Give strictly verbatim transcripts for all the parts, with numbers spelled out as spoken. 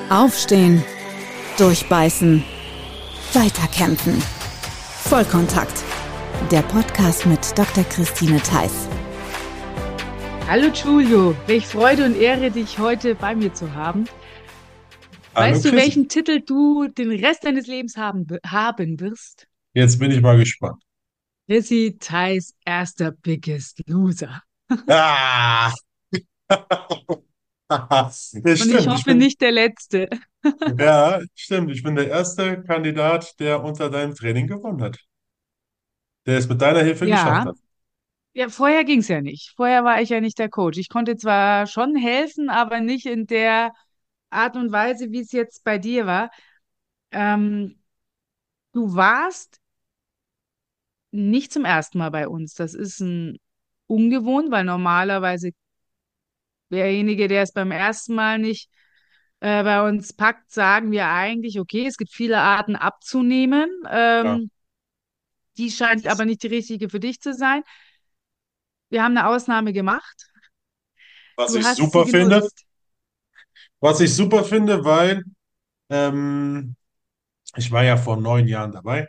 Aufstehen, durchbeißen, weiterkämpfen. Vollkontakt. Der Podcast mit Doktor Christine Theiss. Hallo Giulio, welch Freude und Ehre, dich heute bei mir zu haben. Hallo Weißt du, Chris, welchen Titel du den Rest deines Lebens haben, haben wirst? jetzt bin ich mal gespannt. Chrissy Theiss erster Biggest Loser. Ah! Ja, Und ich stimmt, ich hoffe bin, nicht der Letzte. ja, stimmt, ich bin der erste Kandidat, der unter deinem Training gewonnen hat, der es mit deiner Hilfe geschafft Ja, hat. ja, vorher ging's ja nicht. Vorher war ich ja nicht der Coach. Ich konnte zwar schon helfen, aber nicht in der Art und Weise, wie es jetzt bei dir war. Ähm, Du warst nicht zum ersten Mal bei uns. Das ist ein ungewohnt, weil normalerweise derjenige, der es beim ersten Mal nicht äh, bei uns packt, sagen wir eigentlich, okay, es gibt viele Arten abzunehmen. Ja. Ähm, die scheint aber nicht die richtige für dich zu sein. Wir haben eine Ausnahme gemacht. Was Du ich hast sie super finde, genutzt. was ich super finde, weil ähm, ich war ja vor neun Jahren dabei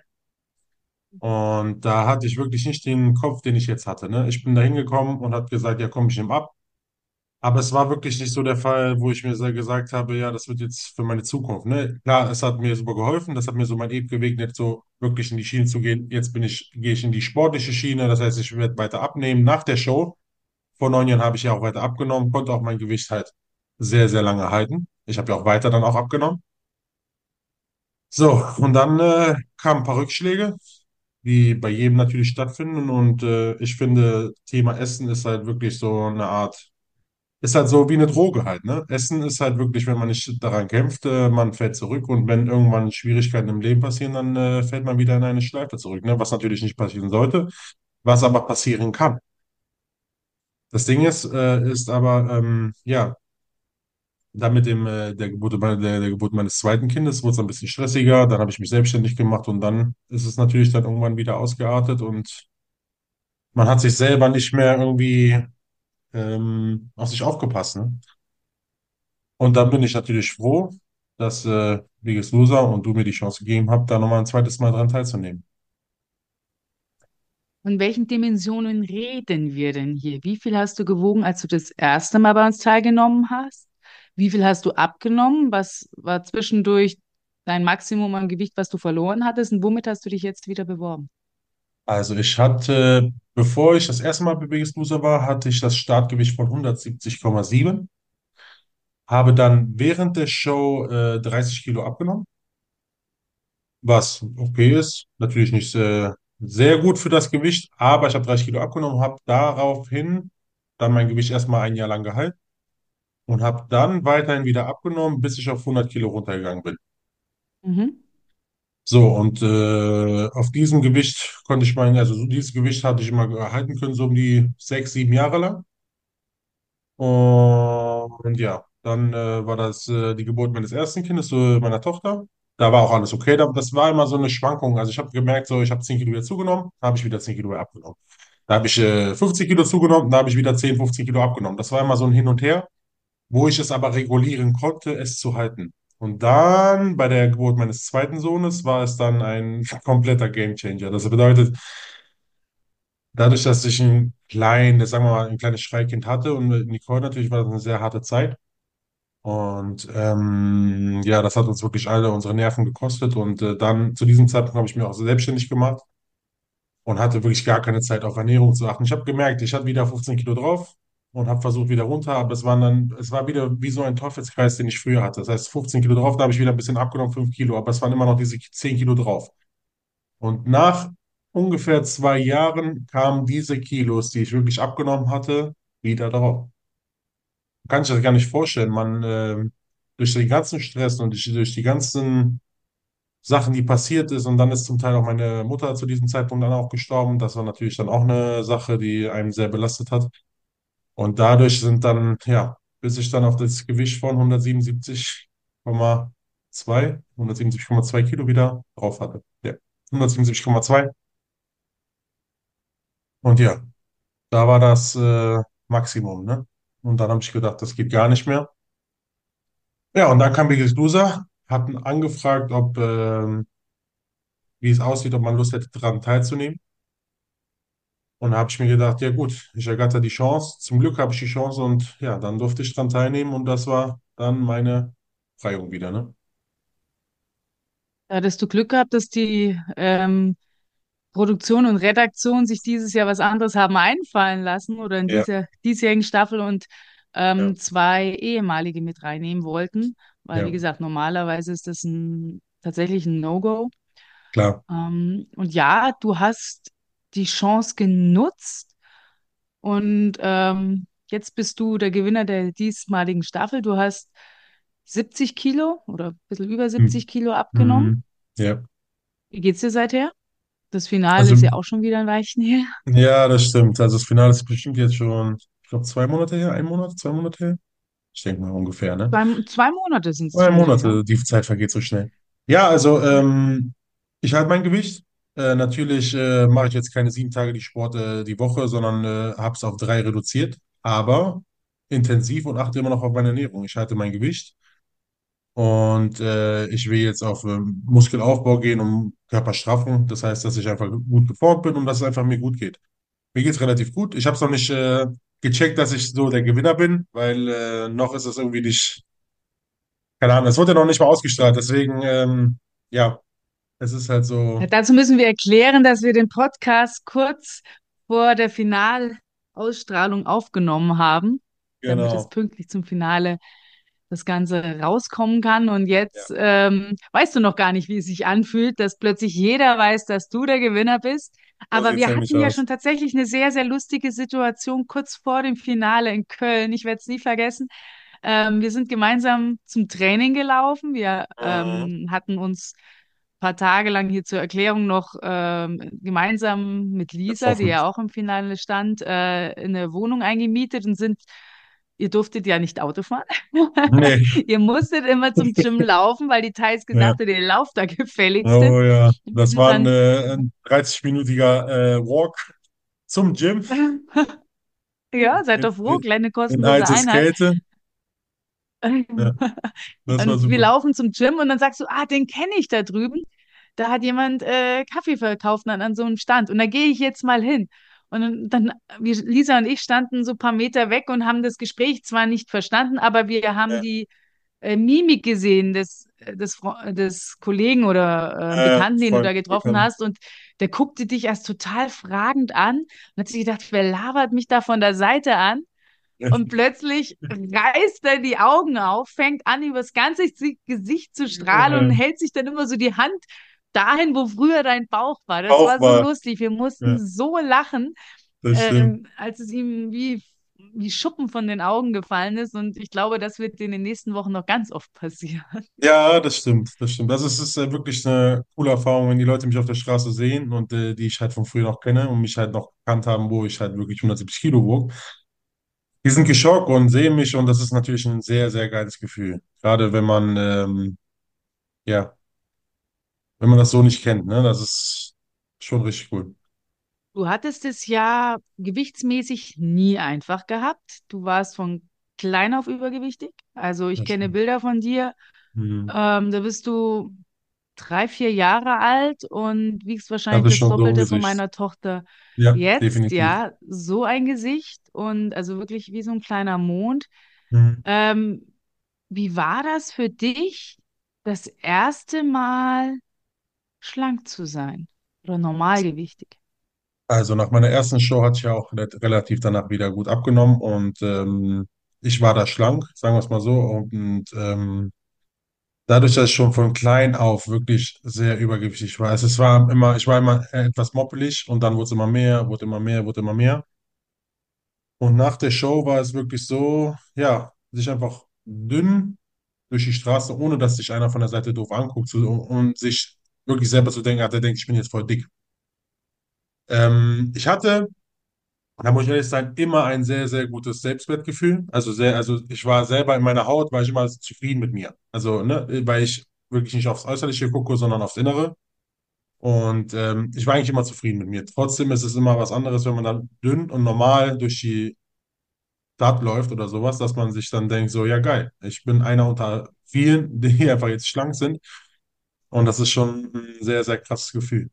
und da hatte ich wirklich nicht den Kopf, den ich jetzt hatte. Ne? Ich bin da hingekommen und habe gesagt, ja komm, ich nehme ab. Aber es war wirklich nicht so der Fall, wo ich mir sehr gesagt habe, ja, das wird jetzt für meine Zukunft. Ne? Klar, es hat mir super geholfen, das hat mir so mein Ego bewegt, nicht so wirklich in die Schiene zu gehen. Jetzt bin ich, gehe ich in die sportliche Schiene, das heißt, ich werde weiter abnehmen. Nach der Show, vor neun Jahren habe ich ja auch weiter abgenommen, konnte auch mein Gewicht halt sehr, sehr lange halten. Ich habe ja auch weiter dann auch abgenommen. So, und dann äh, kamen ein paar Rückschläge, die bei jedem natürlich stattfinden. Und äh, ich finde, Thema Essen ist halt wirklich so eine Art. Ist halt so wie eine Droge halt, ne? Essen ist halt wirklich, wenn man nicht daran kämpft, äh, man fällt zurück und wenn irgendwann Schwierigkeiten im Leben passieren, dann äh, fällt man wieder in eine Schleife zurück, ne? Was natürlich nicht passieren sollte, was aber passieren kann. Das Ding ist, äh, ist aber, ähm, ja, dann mit dem, äh, der Geburt, me- der, der Geburt meines zweiten Kindes wurde es ein bisschen stressiger, dann habe ich mich selbstständig gemacht und dann ist es natürlich dann irgendwann wieder ausgeartet und man hat sich selber nicht mehr irgendwie ähm, auf sich aufgepasst, ne? Und dann bin ich natürlich froh, dass äh, Biggest Loser und du mir die Chance gegeben habt, da nochmal ein zweites Mal dran teilzunehmen. Von welchen Dimensionen reden wir denn hier? Wie viel hast du gewogen, als du das erste Mal bei uns teilgenommen hast? Wie viel hast du abgenommen? Was war zwischendurch dein Maximum an Gewicht, was du verloren hattest? Und womit hast du dich jetzt wieder beworben? Also ich hatte, bevor ich das erste Mal bei Biggest Loser war, hatte ich das Startgewicht von hundertsiebzig Komma sieben, habe dann während der Show äh, dreißig Kilo abgenommen, was okay ist, natürlich nicht äh, sehr gut für das Gewicht, aber ich habe dreißig Kilo abgenommen, habe daraufhin dann mein Gewicht erstmal ein Jahr lang gehalten und habe dann weiterhin wieder abgenommen, bis ich auf hundert Kilo runtergegangen bin. Mhm. So, und äh, auf diesem Gewicht konnte ich meinen, also so dieses Gewicht hatte ich immer erhalten können, so um die sechs, sieben Jahre lang. Und ja, dann äh, war das äh, die Geburt meines ersten Kindes, so meiner Tochter. Da war auch alles okay. Da, das war immer so eine Schwankung. Also ich habe gemerkt, so ich habe zehn Kilo wieder zugenommen, da habe ich wieder zehn Kilo wieder abgenommen. Da habe ich äh, fünfzig Kilo zugenommen, da habe ich wieder zehn, fünfzehn Kilo abgenommen. Das war immer so ein Hin und Her, wo ich es aber regulieren konnte, es zu halten. Und dann bei der Geburt meines zweiten Sohnes war es dann ein kompletter Gamechanger. Das bedeutet, dadurch, dass ich ein kleines, sagen wir mal, ein kleines Schreikind hatte und mit Nicole natürlich war das eine sehr harte Zeit. Und ähm, ja, das hat uns wirklich alle unsere Nerven gekostet. Und äh, dann zu diesem Zeitpunkt habe ich mich auch selbstständig gemacht und hatte wirklich gar keine Zeit auf Ernährung zu achten. Ich habe gemerkt, ich hatte wieder fünfzehn Kilo drauf und habe versucht wieder runter, aber es waren dann, es war wieder wie so ein Teufelskreis, den ich früher hatte. Das heißt, fünfzehn Kilo drauf, da habe ich wieder ein bisschen abgenommen, fünf Kilo, aber es waren immer noch diese zehn Kilo drauf. Und nach ungefähr zwei Jahren kamen diese Kilos, die ich wirklich abgenommen hatte, wieder drauf. Kann ich das gar nicht vorstellen. Man, ähm, durch den ganzen Stress und durch, durch die ganzen Sachen, die passiert ist. Und dann ist zum Teil auch meine Mutter zu diesem Zeitpunkt dann auch gestorben. Das war natürlich dann auch eine Sache, die einen sehr belastet hat. Und dadurch sind dann, ja, bis ich dann auf das Gewicht von hundertsiebenundsiebzig Komma zwei, hundertsiebenundsiebzig Komma zwei Kilo wieder drauf hatte. Ja, hundertsiebenundsiebzig Komma zwei. Und ja, da war das äh, Maximum, ne? Und dann habe ich gedacht, das geht gar nicht mehr. Ja, und dann kam Biggest Loser, hatten angefragt, ob, ähm, wie es aussieht, ob man Lust hätte, daran teilzunehmen. Und da habe ich mir gedacht, ja gut, ich ergatter die Chance. Zum Glück habe ich die Chance und ja, dann durfte ich daran teilnehmen und das war dann meine Freiung wieder, ne? Da hattest du Glück gehabt, dass die ähm, Produktion und Redaktion sich dieses Jahr was anderes haben einfallen lassen oder in Ja, dieser diesjährigen Staffel und ja, ähm, zwei ehemalige mit reinnehmen wollten, weil wie ja, gesagt, normalerweise ist das ein tatsächlich ein No-Go. klar. Ähm, und ja, du hast die Chance genutzt und ähm, jetzt bist du der Gewinner der diesmaligen Staffel. Du hast siebzig Kilo oder ein bisschen über Hm. siebzig Kilo abgenommen. Mhm. Ja. Wie geht's dir seither? Das Finale Also, ist ja auch schon wieder ein Weilchen her. ja, das stimmt. Also das Finale ist bestimmt jetzt schon, ich glaube, zwei Monate her, ein Monat, zwei Monate her. Ich denke mal ungefähr, ne? Zwei, zwei Monate sind es Zwei schon wieder, ja. Monate, die Zeit vergeht so schnell. Ja, also ähm, ich halte mein Gewicht. Äh, natürlich äh, mache ich jetzt keine sieben Tage die Sport äh, die Woche, sondern äh, habe es auf drei reduziert, aber intensiv und achte immer noch auf meine Ernährung. Ich halte mein Gewicht und äh, ich will jetzt auf ähm, Muskelaufbau gehen und Körperstraffung. Das heißt, dass ich einfach gut geformt bin und dass es einfach mir gut geht. Mir geht es relativ gut. Ich habe es noch nicht äh, gecheckt, dass ich so der Gewinner bin, weil äh, noch ist es irgendwie nicht. Keine Ahnung, es wurde ja noch nicht mal ausgestrahlt, deswegen, ähm, ja, es ist halt Ja, so, dazu müssen wir erklären, dass wir den Podcast kurz vor der Finalausstrahlung aufgenommen haben, damit es genau. pünktlich zum Finale das Ganze rauskommen kann. Und Ja. jetzt ähm, weißt du noch gar nicht, wie es sich anfühlt, dass plötzlich jeder weiß, dass du der Gewinner bist. So Aber sieht es wir nämlich hatten ja aus. schon tatsächlich eine sehr, sehr lustige Situation kurz vor dem Finale in Köln. Ich werde es nie vergessen. Ähm, wir sind gemeinsam zum Training gelaufen. Wir Mhm. ähm, hatten uns ein paar Tage lang hier zur Erklärung noch ähm, gemeinsam mit Lisa, die Getroffen. ja auch im Finale stand, äh, in eine Wohnung eingemietet und sind, ihr durftet ja nicht Auto fahren. Nee. Ihr musstet immer zum Gym laufen, weil die Thais Ja. gesagt hat, ihr lauft da gefälligst. Oh ja, Wir das sind war ein, dann äh, ein dreißig-minütiger äh, Walk zum Gym ja, seid in, doch froh, kleine in kostenlose Einheit. Eiseskälte. Ja, das war Und wir super. laufen zum Gym und dann sagst du, ah, den kenne ich da drüben. Da hat jemand äh, Kaffee verkauft an, an so einem Stand. Und da gehe ich jetzt mal hin. Und dann, dann wir, Lisa und ich standen so ein paar Meter weg und haben das Gespräch zwar nicht verstanden, aber wir haben Ja, die äh, Mimik gesehen des, des, Fro- des Kollegen oder äh, äh, Bekannten, den du da Freund, getroffen bekannt. hast. Und der guckte dich erst total fragend an und hat sich gedacht, wer labert mich da von der Seite an? Ja, Und plötzlich reißt er die Augen auf, fängt an, übers ganze Gesicht zu strahlen und äh, hält sich dann immer so die Hand dahin, wo früher dein Bauch war. Das auch war so mal. lustig. Wir mussten Ja, so lachen, das stimmt. ähm, als es ihm wie, wie Schuppen von den Augen gefallen ist. Und ich glaube, das wird in den nächsten Wochen noch ganz oft passieren. Ja, das stimmt, das stimmt. Also es ist äh, wirklich eine coole Erfahrung, wenn die Leute mich auf der Straße sehen und äh, die ich halt von früher noch kenne und mich halt noch gekannt haben, wo ich halt wirklich hundertsiebzig Kilo wog. Die sind geschockt und sehen mich und das ist natürlich ein sehr, sehr geiles Gefühl. Gerade wenn man, ähm, ja, wenn man das so nicht kennt, ne? Das ist schon richtig cool. Du hattest es ja gewichtsmäßig nie einfach gehabt. Du warst von klein auf übergewichtig. Also ich Das kenne stimmt. Bilder von dir. Mhm. Ähm, da bist du drei, vier Jahre alt und wiegst wahrscheinlich Das ist das schon so ein Doppelte von Gesicht. meiner Tochter Ja, jetzt. definitiv. Ja, so ein Gesicht und also wirklich wie so ein kleiner Mond. Mhm. Ähm, wie war das für dich, das erste Mal schlank zu sein oder normalgewichtig? Also nach meiner ersten Show hatte ich ja auch re- relativ danach wieder gut abgenommen und ähm, ich war da schlank, sagen wir es mal so. Und ähm, dadurch, dass ich schon von klein auf wirklich sehr übergewichtig war. Also es war immer, ich war immer etwas moppelig und dann wurde es immer mehr, wurde immer mehr, wurde immer mehr. Und nach der Show war es wirklich so, ja, sich einfach dünn durch die Straße, ohne dass sich einer von der Seite doof anguckt so, und sich wirklich selber zu denken hat, der denkt, ich bin jetzt voll dick. Ähm, ich hatte, da muss ich ehrlich sein, immer ein sehr, sehr gutes Selbstwertgefühl. Also sehr, also ich war selber in meiner Haut, war ich immer zufrieden mit mir. Also, ne, weil ich wirklich nicht aufs Äußerliche gucke, sondern aufs Innere. Und ähm, ich war eigentlich immer zufrieden mit mir. Trotzdem ist es immer was anderes, wenn man dann dünn und normal durch die Stadt läuft oder sowas, dass man sich dann denkt, so, ja geil, ich bin einer unter vielen, die einfach jetzt schlank sind. Und das ist schon ein sehr, sehr krasses Gefühl.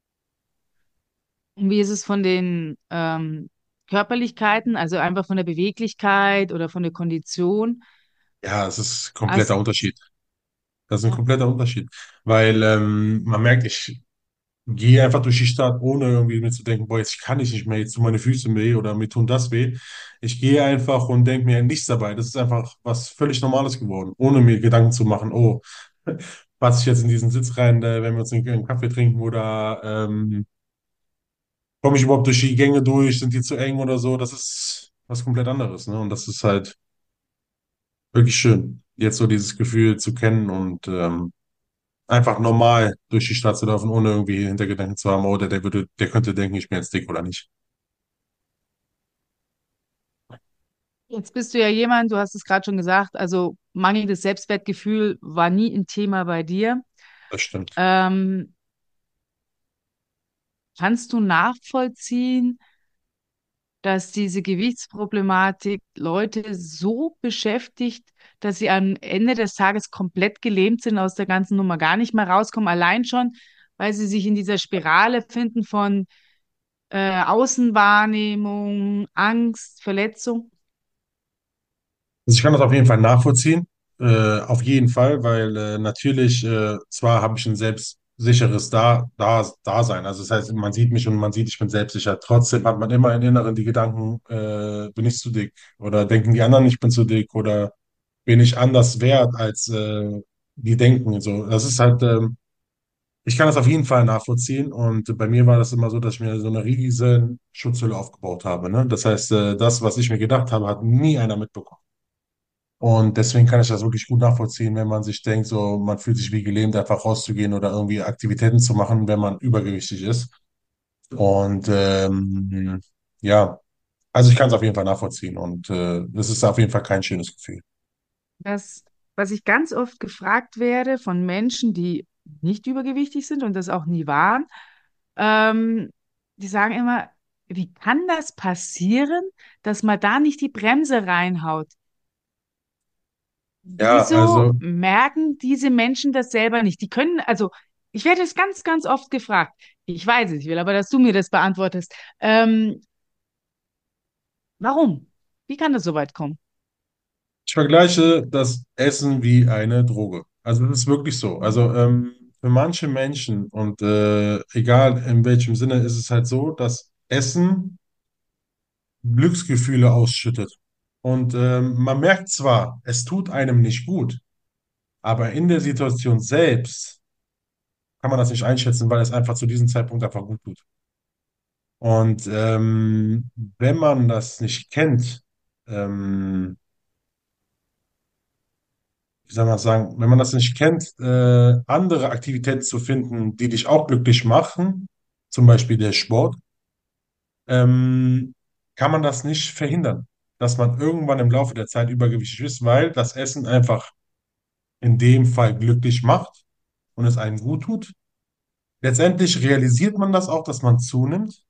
Und wie ist es von den ähm, Körperlichkeiten, also einfach von der Beweglichkeit oder von der Kondition? Ja, es ist ein kompletter Hast, Unterschied. Das ist ein ja. kompletter Unterschied. Weil ähm, man merkt, ich gehe einfach durch die Stadt, ohne irgendwie mir zu denken, boah, jetzt kann ich nicht mehr, jetzt tun meine Füße weh oder mir tun das weh. Ich gehe einfach und denke mir nichts dabei. Das ist einfach was völlig Normales geworden, ohne mir Gedanken zu machen, oh, passe ich jetzt in diesen Sitz rein, äh, wenn wir uns einen, einen Kaffee trinken oder ähm, komme ich überhaupt durch die Gänge durch, sind die zu eng oder so. Das ist was komplett anderes, ne? Und das ist halt wirklich schön, jetzt so dieses Gefühl zu kennen und ähm, einfach normal durch die Stadt zu laufen, ohne irgendwie Hintergedanken zu haben, oh, der, der würde, der könnte denken, ich bin jetzt dick oder nicht. Jetzt bist du ja jemand, du hast es gerade schon gesagt, also mangelndes Selbstwertgefühl war nie ein Thema bei dir. Das stimmt. Ähm, Kannst du nachvollziehen, dass diese Gewichtsproblematik Leute so beschäftigt, dass sie am Ende des Tages komplett gelähmt sind, aus der ganzen Nummer gar nicht mehr rauskommen, allein schon, weil sie sich in dieser Spirale finden von äh, Außenwahrnehmung, Angst, Verletzung? Also ich kann das auf jeden Fall nachvollziehen. Äh, auf jeden Fall, weil äh, natürlich, äh, zwar habe ich ein selbstsicheres da, da, Dasein. Also das heißt, man sieht mich und man sieht, ich bin selbstsicher. Trotzdem hat man immer im Inneren die Gedanken, äh, bin ich zu dick? Oder denken die anderen, ich bin zu dick? Oder bin ich anders wert, als äh, die denken? So, das ist halt, ähm, ich kann das auf jeden Fall nachvollziehen. Und bei mir war das immer so, dass ich mir so eine riesen Schutzhülle aufgebaut habe. Ne? Das heißt, äh, das, was ich mir gedacht habe, hat nie einer mitbekommen. Und deswegen kann ich das wirklich gut nachvollziehen, wenn man sich denkt, so man fühlt sich wie gelähmt, einfach rauszugehen oder irgendwie Aktivitäten zu machen, wenn man übergewichtig ist. Und ähm, ja, also ich kann es auf jeden Fall nachvollziehen und äh, das ist auf jeden Fall kein schönes Gefühl. Das, was ich ganz oft gefragt werde von Menschen, die nicht übergewichtig sind und das auch nie waren, ähm, die sagen immer, wie kann das passieren, dass man da nicht die Bremse reinhaut? Ja, Wieso also merken diese Menschen das selber nicht? Die können, also ich werde es ganz, ganz oft gefragt. Ich weiß es, ich will aber, dass du mir das beantwortest. Ähm, warum? Wie kann das so weit kommen? ich vergleiche das Essen wie eine Droge. Also das ist wirklich so. Also ähm, für manche Menschen und äh, egal in welchem Sinne ist es halt so, dass Essen Glücksgefühle ausschüttet. Und ähm, man merkt zwar, es tut einem nicht gut, aber in der Situation selbst kann man das nicht einschätzen, weil es einfach zu diesem Zeitpunkt einfach gut tut. Und ähm, wenn man das nicht kennt, ähm, wie soll man das sagen, wenn man das nicht kennt, äh, andere Aktivitäten zu finden, die dich auch glücklich machen, zum Beispiel der Sport, ähm, kann man das nicht verhindern, dass man irgendwann im Laufe der Zeit übergewichtig ist, weil das Essen einfach in dem Fall glücklich macht und es einem gut tut. Letztendlich realisiert man das auch, dass man zunimmt,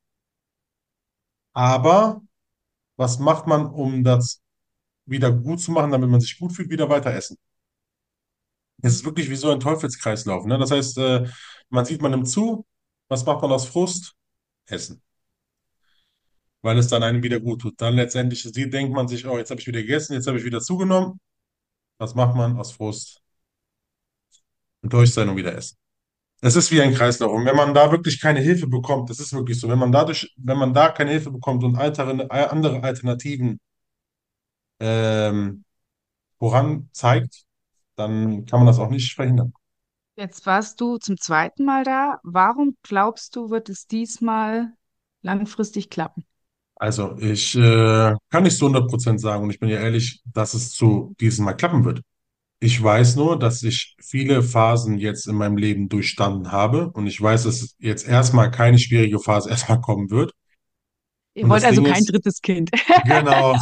aber was macht man, um das wieder gut zu machen, damit man sich gut fühlt, wieder weiter essen? Es ist wirklich wie so ein Teufelskreislauf, ne? Das heißt, äh, man sieht, man nimmt zu, was macht man aus Frust? Essen, weil es dann einem wieder gut tut. Dann letztendlich sieht, denkt man sich, oh, jetzt habe ich wieder gegessen, jetzt habe ich wieder zugenommen. Was macht man aus Frust? Enttäuscht sein und wieder essen. Es ist wie ein Kreislauf. Und wenn man da wirklich keine Hilfe bekommt, das ist wirklich so, wenn man dadurch, wenn man da keine Hilfe bekommt und altere, andere Alternativen ähm, voran zeigt, dann kann man das auch nicht verhindern. Jetzt warst du zum zweiten Mal da. Warum glaubst du, wird es diesmal langfristig klappen? Also ich äh, kann nicht zu hundert Prozent sagen und ich bin ja ehrlich, dass es zu diesem Mal klappen wird. Ich weiß nur, dass ich viele Phasen jetzt in meinem Leben durchstanden habe und ich weiß, dass jetzt erstmal keine schwierige Phase erstmal kommen wird. Ihr Und wollt das also Ding kein ist, drittes Kind. genau,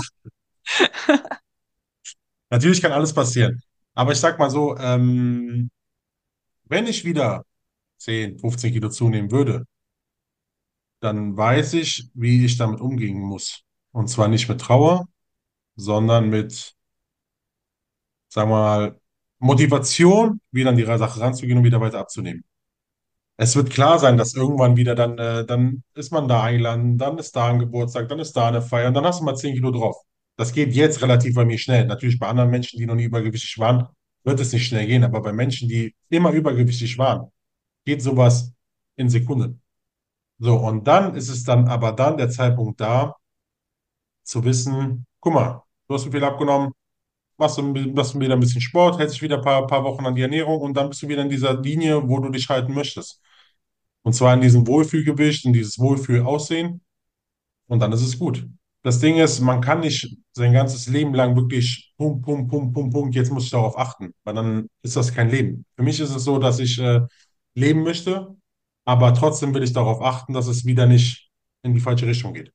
natürlich kann alles passieren. Aber ich sag mal so, ähm, wenn ich wieder zehn, fünfzehn Kilo zunehmen würde, dann weiß ich, wie ich damit umgehen muss. Und zwar nicht mit Trauer, sondern mit, sagen wir mal, Motivation, wieder an die Sache ranzugehen und wieder weiter abzunehmen. Es wird klar sein, dass irgendwann wieder dann, äh, dann ist man da eingeladen, dann ist da ein Geburtstag, dann ist da eine Feier und dann hast du mal zehn Kilo drauf. Das geht jetzt relativ bei mir schnell. Natürlich bei anderen Menschen, die noch nie übergewichtig waren, wird es nicht schnell gehen, aber bei Menschen, die immer übergewichtig waren, geht sowas in Sekunden. So, und dann ist es dann aber dann der Zeitpunkt da, zu wissen, guck mal, du hast so viel abgenommen, machst du, machst du wieder ein bisschen Sport, hältst dich wieder ein paar, paar Wochen an die Ernährung und dann bist du wieder in dieser Linie, wo du dich halten möchtest. Und zwar in diesem Wohlfühlgewicht, in dieses Wohlfühlaussehen und dann ist es gut. Das Ding ist, man kann nicht sein ganzes Leben lang wirklich pum, pum, pum, pum, pum, jetzt muss ich darauf achten, weil dann ist das kein Leben. Für mich ist es so, dass ich äh, leben möchte, aber trotzdem will ich darauf achten, dass es wieder nicht in die falsche Richtung geht.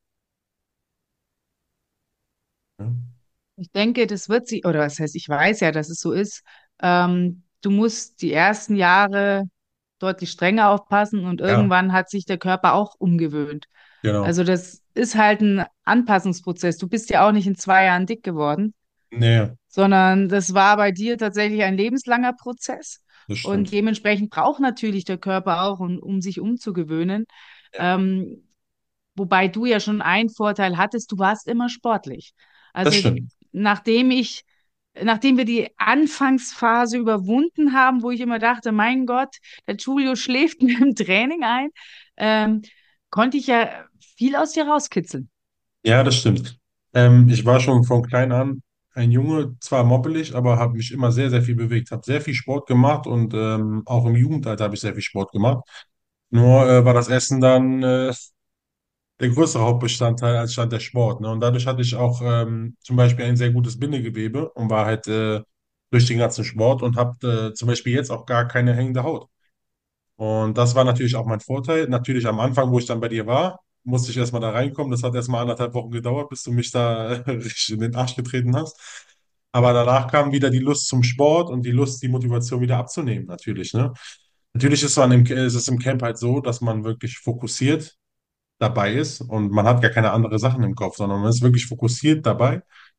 Ja, Ich denke, das wird sie, oder was heißt, ich weiß ja, dass es so ist. Ähm, du musst die ersten Jahre deutlich strenger aufpassen und ja, irgendwann hat sich der Körper auch umgewöhnt. genau. Also das ist halt ein Anpassungsprozess. Du bist ja auch nicht in zwei Jahren dick geworden, Nee, sondern das war bei dir tatsächlich ein lebenslanger Prozess. das Und stimmt. dementsprechend braucht natürlich der Körper auch, um, um sich umzugewöhnen. Ja, Ähm, Wobei du ja schon einen Vorteil hattest, du warst immer sportlich. das Also stimmt. nachdem ich, nachdem wir die Anfangsphase überwunden haben, wo ich immer dachte, mein Gott, der Giulio schläft mir im Training ein, ähm, konnte ich ja viel aus dir rauskitzeln. Ja, das stimmt. Ähm, ich war schon von klein an ein Junge, zwar moppelig, aber habe mich immer sehr, sehr viel bewegt, habe sehr viel Sport gemacht und ähm, auch im Jugendalter habe ich sehr viel Sport gemacht. Nur äh, war das Essen dann äh, der größere Hauptbestandteil als stand der Sport. Ne? Und dadurch hatte ich auch ähm, zum Beispiel ein sehr gutes Bindegewebe und war halt äh, durch den ganzen Sport und habe äh, zum Beispiel jetzt auch gar keine hängende Haut. Und das war natürlich auch mein Vorteil. Natürlich am Anfang, wo ich dann bei dir war, musste ich erstmal da reinkommen. Das hat erstmal anderthalb Wochen gedauert, bis du mich da richtig in den Arsch getreten hast. Aber danach kam wieder die Lust zum Sport und die Lust, die Motivation wieder abzunehmen, natürlich, ne? Natürlich ist, man im, ist es im Camp halt so, dass man wirklich fokussiert dabei ist und man hat gar keine andere Sachen im Kopf, sondern man ist wirklich fokussiert dabei.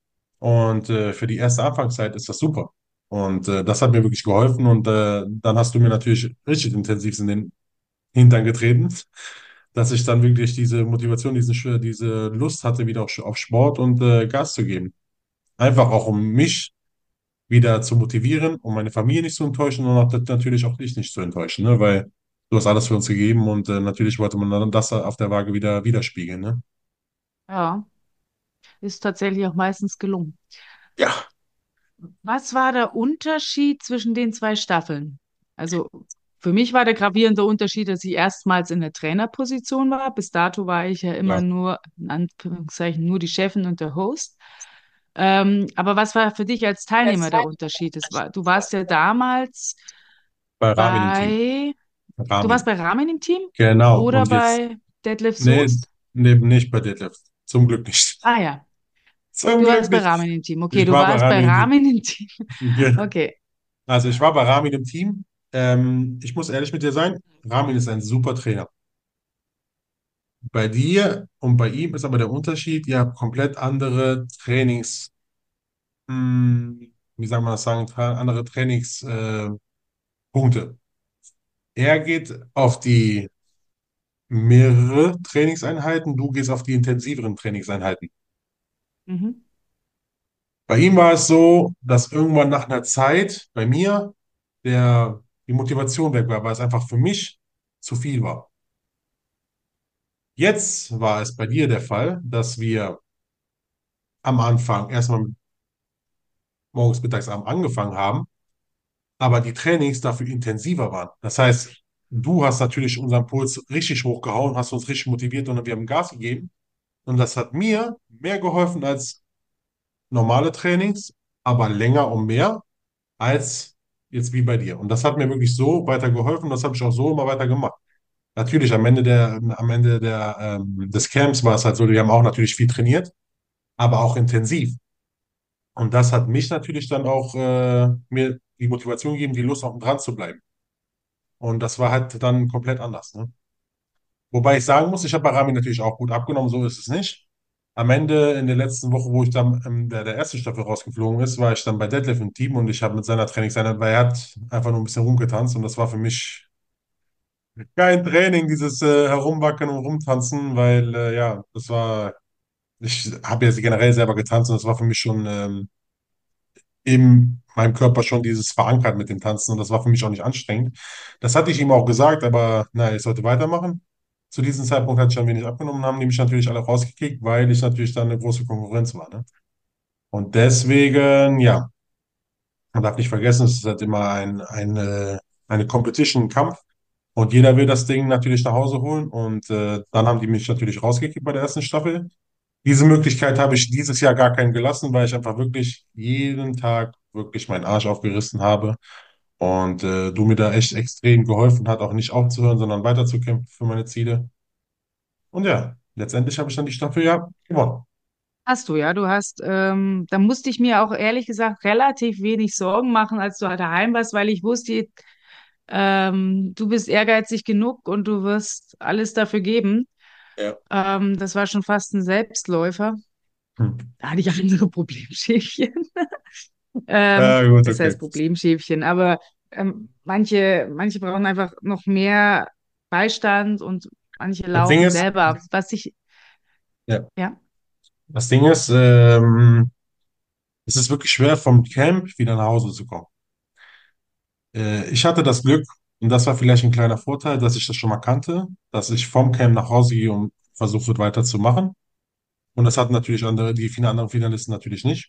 Und äh, für die erste Anfangszeit ist das super. Und äh, das hat mir wirklich geholfen. Und äh, dann hast du mir natürlich richtig intensiv in den Hintern getreten, dass ich dann wirklich diese Motivation, diese, Sch- diese Lust hatte, wieder auf, auf Sport und äh, Gas zu geben. Einfach auch, um mich wieder zu motivieren, um meine Familie nicht zu enttäuschen und auch, natürlich auch dich nicht zu enttäuschen, ne? Weil du hast alles für uns gegeben und äh, natürlich wollte man dann das auf der Waage wieder widerspiegeln, ne? Ja, ist tatsächlich auch meistens gelungen. Ja, Was war der Unterschied zwischen den zwei Staffeln? Also für mich war der gravierende Unterschied, dass ich erstmals in der Trainerposition war. Bis dato war ich ja immer ja. nur, in Anführungszeichen, nur die Chefin und der Host. Ähm, aber was war für dich als Teilnehmer der Unterschied? Das war, du warst ja damals Bei Ramin im Team. bei, du warst Ramin. bei Ramen im Team Genau. oder Und jetzt, bei Detlef nee, Soest? nee, nicht bei Detlef. Zum Glück nicht. Ah ja, Zum du Glück warst bei nicht. Ramen im Team. Okay, Ich du war bei warst bei Ramin im Team. Ramen im Team. Genau. Okay. Also ich war bei Ramin im Team. Ähm, ich muss ehrlich mit dir sein, Ramin ist ein super Trainer. Bei dir und bei ihm ist aber der Unterschied, ihr habt komplett andere Trainings, mh, wie soll man das sagen, tra andere Trainingspunkte. Äh, Punkte. Er geht auf die mehrere Trainingseinheiten, du gehst auf die intensiveren Trainingseinheiten. Mhm. Bei ihm war es so, dass irgendwann nach einer Zeit bei mir der, die Motivation weg war, weil es einfach für mich zu viel war. Jetzt war es bei dir der Fall, dass wir am Anfang erstmal morgens, mittags, abends angefangen haben, aber die Trainings dafür intensiver waren. Das heißt, du hast natürlich unseren Puls richtig hochgehauen, hast uns richtig motiviert und wir haben Gas gegeben. Und das hat mir mehr geholfen als normale Trainings, aber länger und mehr als jetzt wie bei dir. Und das hat mir wirklich so weiter geholfen. Das habe ich auch so immer weiter gemacht. Natürlich, am Ende der, am Ende der, ähm, des Camps war es halt so, wir haben auch natürlich viel trainiert, aber auch intensiv. Und das hat mich natürlich dann auch äh, mir die Motivation gegeben, die Lust auch dran zu bleiben. Und das war halt dann komplett anders. Ne? Wobei ich sagen muss, ich habe bei Rami natürlich auch gut abgenommen, so ist es nicht. am Ende in der letzten Woche, wo ich dann in der, der ersten Staffel rausgeflogen ist, war ich dann bei Detlef im Team und ich habe mit seiner Trainingseinheit, weil er hat einfach nur ein bisschen rumgetanzt und das war für mich kein Training, dieses äh, Herumwackeln und Rumtanzen, weil äh, ja, das war, ich habe ja generell selber getanzt und das war für mich schon ähm, in meinem Körper schon dieses verankert mit dem Tanzen und das war für mich auch nicht anstrengend. Das hatte ich ihm auch gesagt, aber naja, ich sollte weitermachen. Zu diesem Zeitpunkt hatte ich ein wenig abgenommen, haben die mich natürlich alle rausgekickt, weil ich natürlich dann eine große Konkurrenz war. Ne? Und deswegen, ja, man darf nicht vergessen, es ist halt immer ein, eine, eine Competition, ein Kampf. Und jeder will das Ding natürlich nach Hause holen. Und äh, dann haben die mich natürlich rausgekickt bei der ersten Staffel. Diese Möglichkeit habe ich dieses Jahr gar keinen gelassen, weil ich einfach wirklich jeden Tag wirklich meinen Arsch aufgerissen habe. Und äh, du mir da echt extrem geholfen hat, auch nicht aufzuhören, sondern weiterzukämpfen für meine Ziele. Und ja, letztendlich habe ich dann die Staffel ja gewonnen. Hast du, ja. Du hast, ähm, da musste ich mir auch ehrlich gesagt relativ wenig Sorgen machen, als du daheim warst, weil ich wusste, ähm, du bist ehrgeizig genug und du wirst alles dafür geben. Ja. Ähm, das war schon fast ein Selbstläufer. Hm. Da hatte ich andere Problemschäfchen. Ähm, Ja, gut, das okay. heißt Problemschäfchen, aber ähm, manche, manche brauchen einfach noch mehr Beistand und manche Das Ding laufen ist, selber. Was ich, ja, ja, das Ding ist, ähm, es ist wirklich schwer, vom Camp wieder nach Hause zu kommen. Äh, ich hatte das Glück, und das war vielleicht ein kleiner Vorteil, dass ich das schon mal kannte, dass ich vom Camp nach Hause gehe und versucht wird weiterzumachen. Und das hatten natürlich andere, die vielen anderen Finalisten natürlich nicht.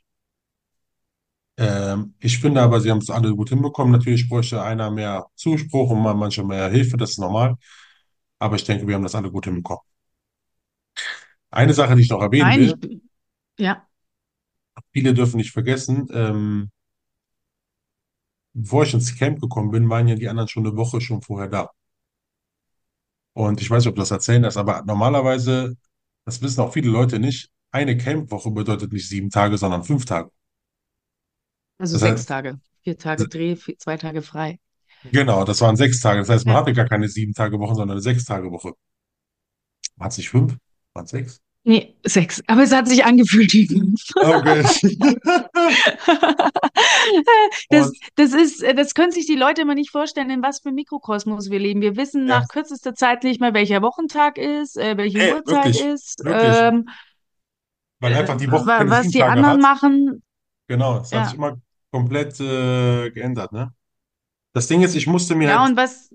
Ähm, ich finde aber, sie haben es alle gut hinbekommen. Natürlich bräuchte einer mehr Zuspruch und mal manche mehr Hilfe, das ist normal. Aber ich denke, wir haben das alle gut hinbekommen. Eine Sache, die ich noch erwähnen nein, will, ich, ja, viele dürfen nicht vergessen, ähm, bevor ich ins Camp gekommen bin, waren ja die anderen schon eine Woche schon vorher da. Und ich weiß nicht, ob du das erzählen darfst, aber normalerweise, das wissen auch viele Leute nicht, eine Campwoche bedeutet nicht sieben Tage, sondern fünf Tage. also Das sechs heißt, Tage, vier Tage Dreh, vier, zwei Tage frei. genau, das waren sechs Tage. Das heißt, man Ja. hatte gar keine sieben Tage Woche, sondern eine sechs Tage Woche. War es nicht fünf? Waren es sechs? Nee, sechs. Aber es hat sich angefühlt wie fünf. Okay. Das, Und das ist, das können sich die Leute immer nicht vorstellen, in was für einem Mikrokosmos wir leben. Wir wissen ja, nach kürzester Zeit nicht mehr, welcher Wochentag ist, äh, welche ey, Uhrzeit wirklich, ist, wirklich, ähm, weil äh, einfach die Woche wa- keine was sieben die Tage anderen hat. machen. Genau, es hat sich Ja, immer komplett äh, geändert, ne? Das Ding ist, ich musste mir ja, halt und was,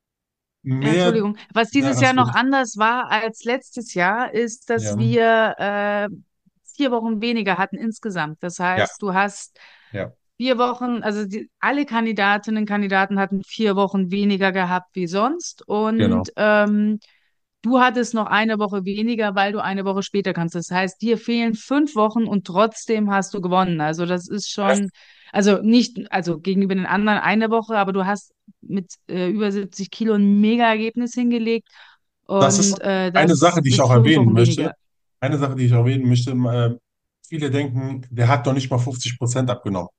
ja, mehr, Entschuldigung, was na, dieses Jahr alles noch gut. anders war als letztes Jahr, ist, dass Ja, wir äh, vier Wochen weniger hatten insgesamt. Das ja, heißt, du hast ja, vier Wochen, also die, alle Kandidatinnen und Kandidaten hatten vier Wochen weniger gehabt wie sonst genau. und ähm, du hattest noch eine Woche weniger, weil du eine Woche später kannst. Das heißt, dir fehlen fünf Wochen und trotzdem hast du gewonnen. Also das ist schon, also nicht, also gegenüber den anderen eine Woche, aber du hast mit äh, über siebzig Kilo ein Mega-Ergebnis hingelegt Das ist und äh, eine Sache, das die ich mit auch fünf erwähnen Wochen möchte. weniger. Eine Sache, die ich erwähnen möchte. Äh, viele denken, der hat doch nicht mal fünfzig Prozent abgenommen.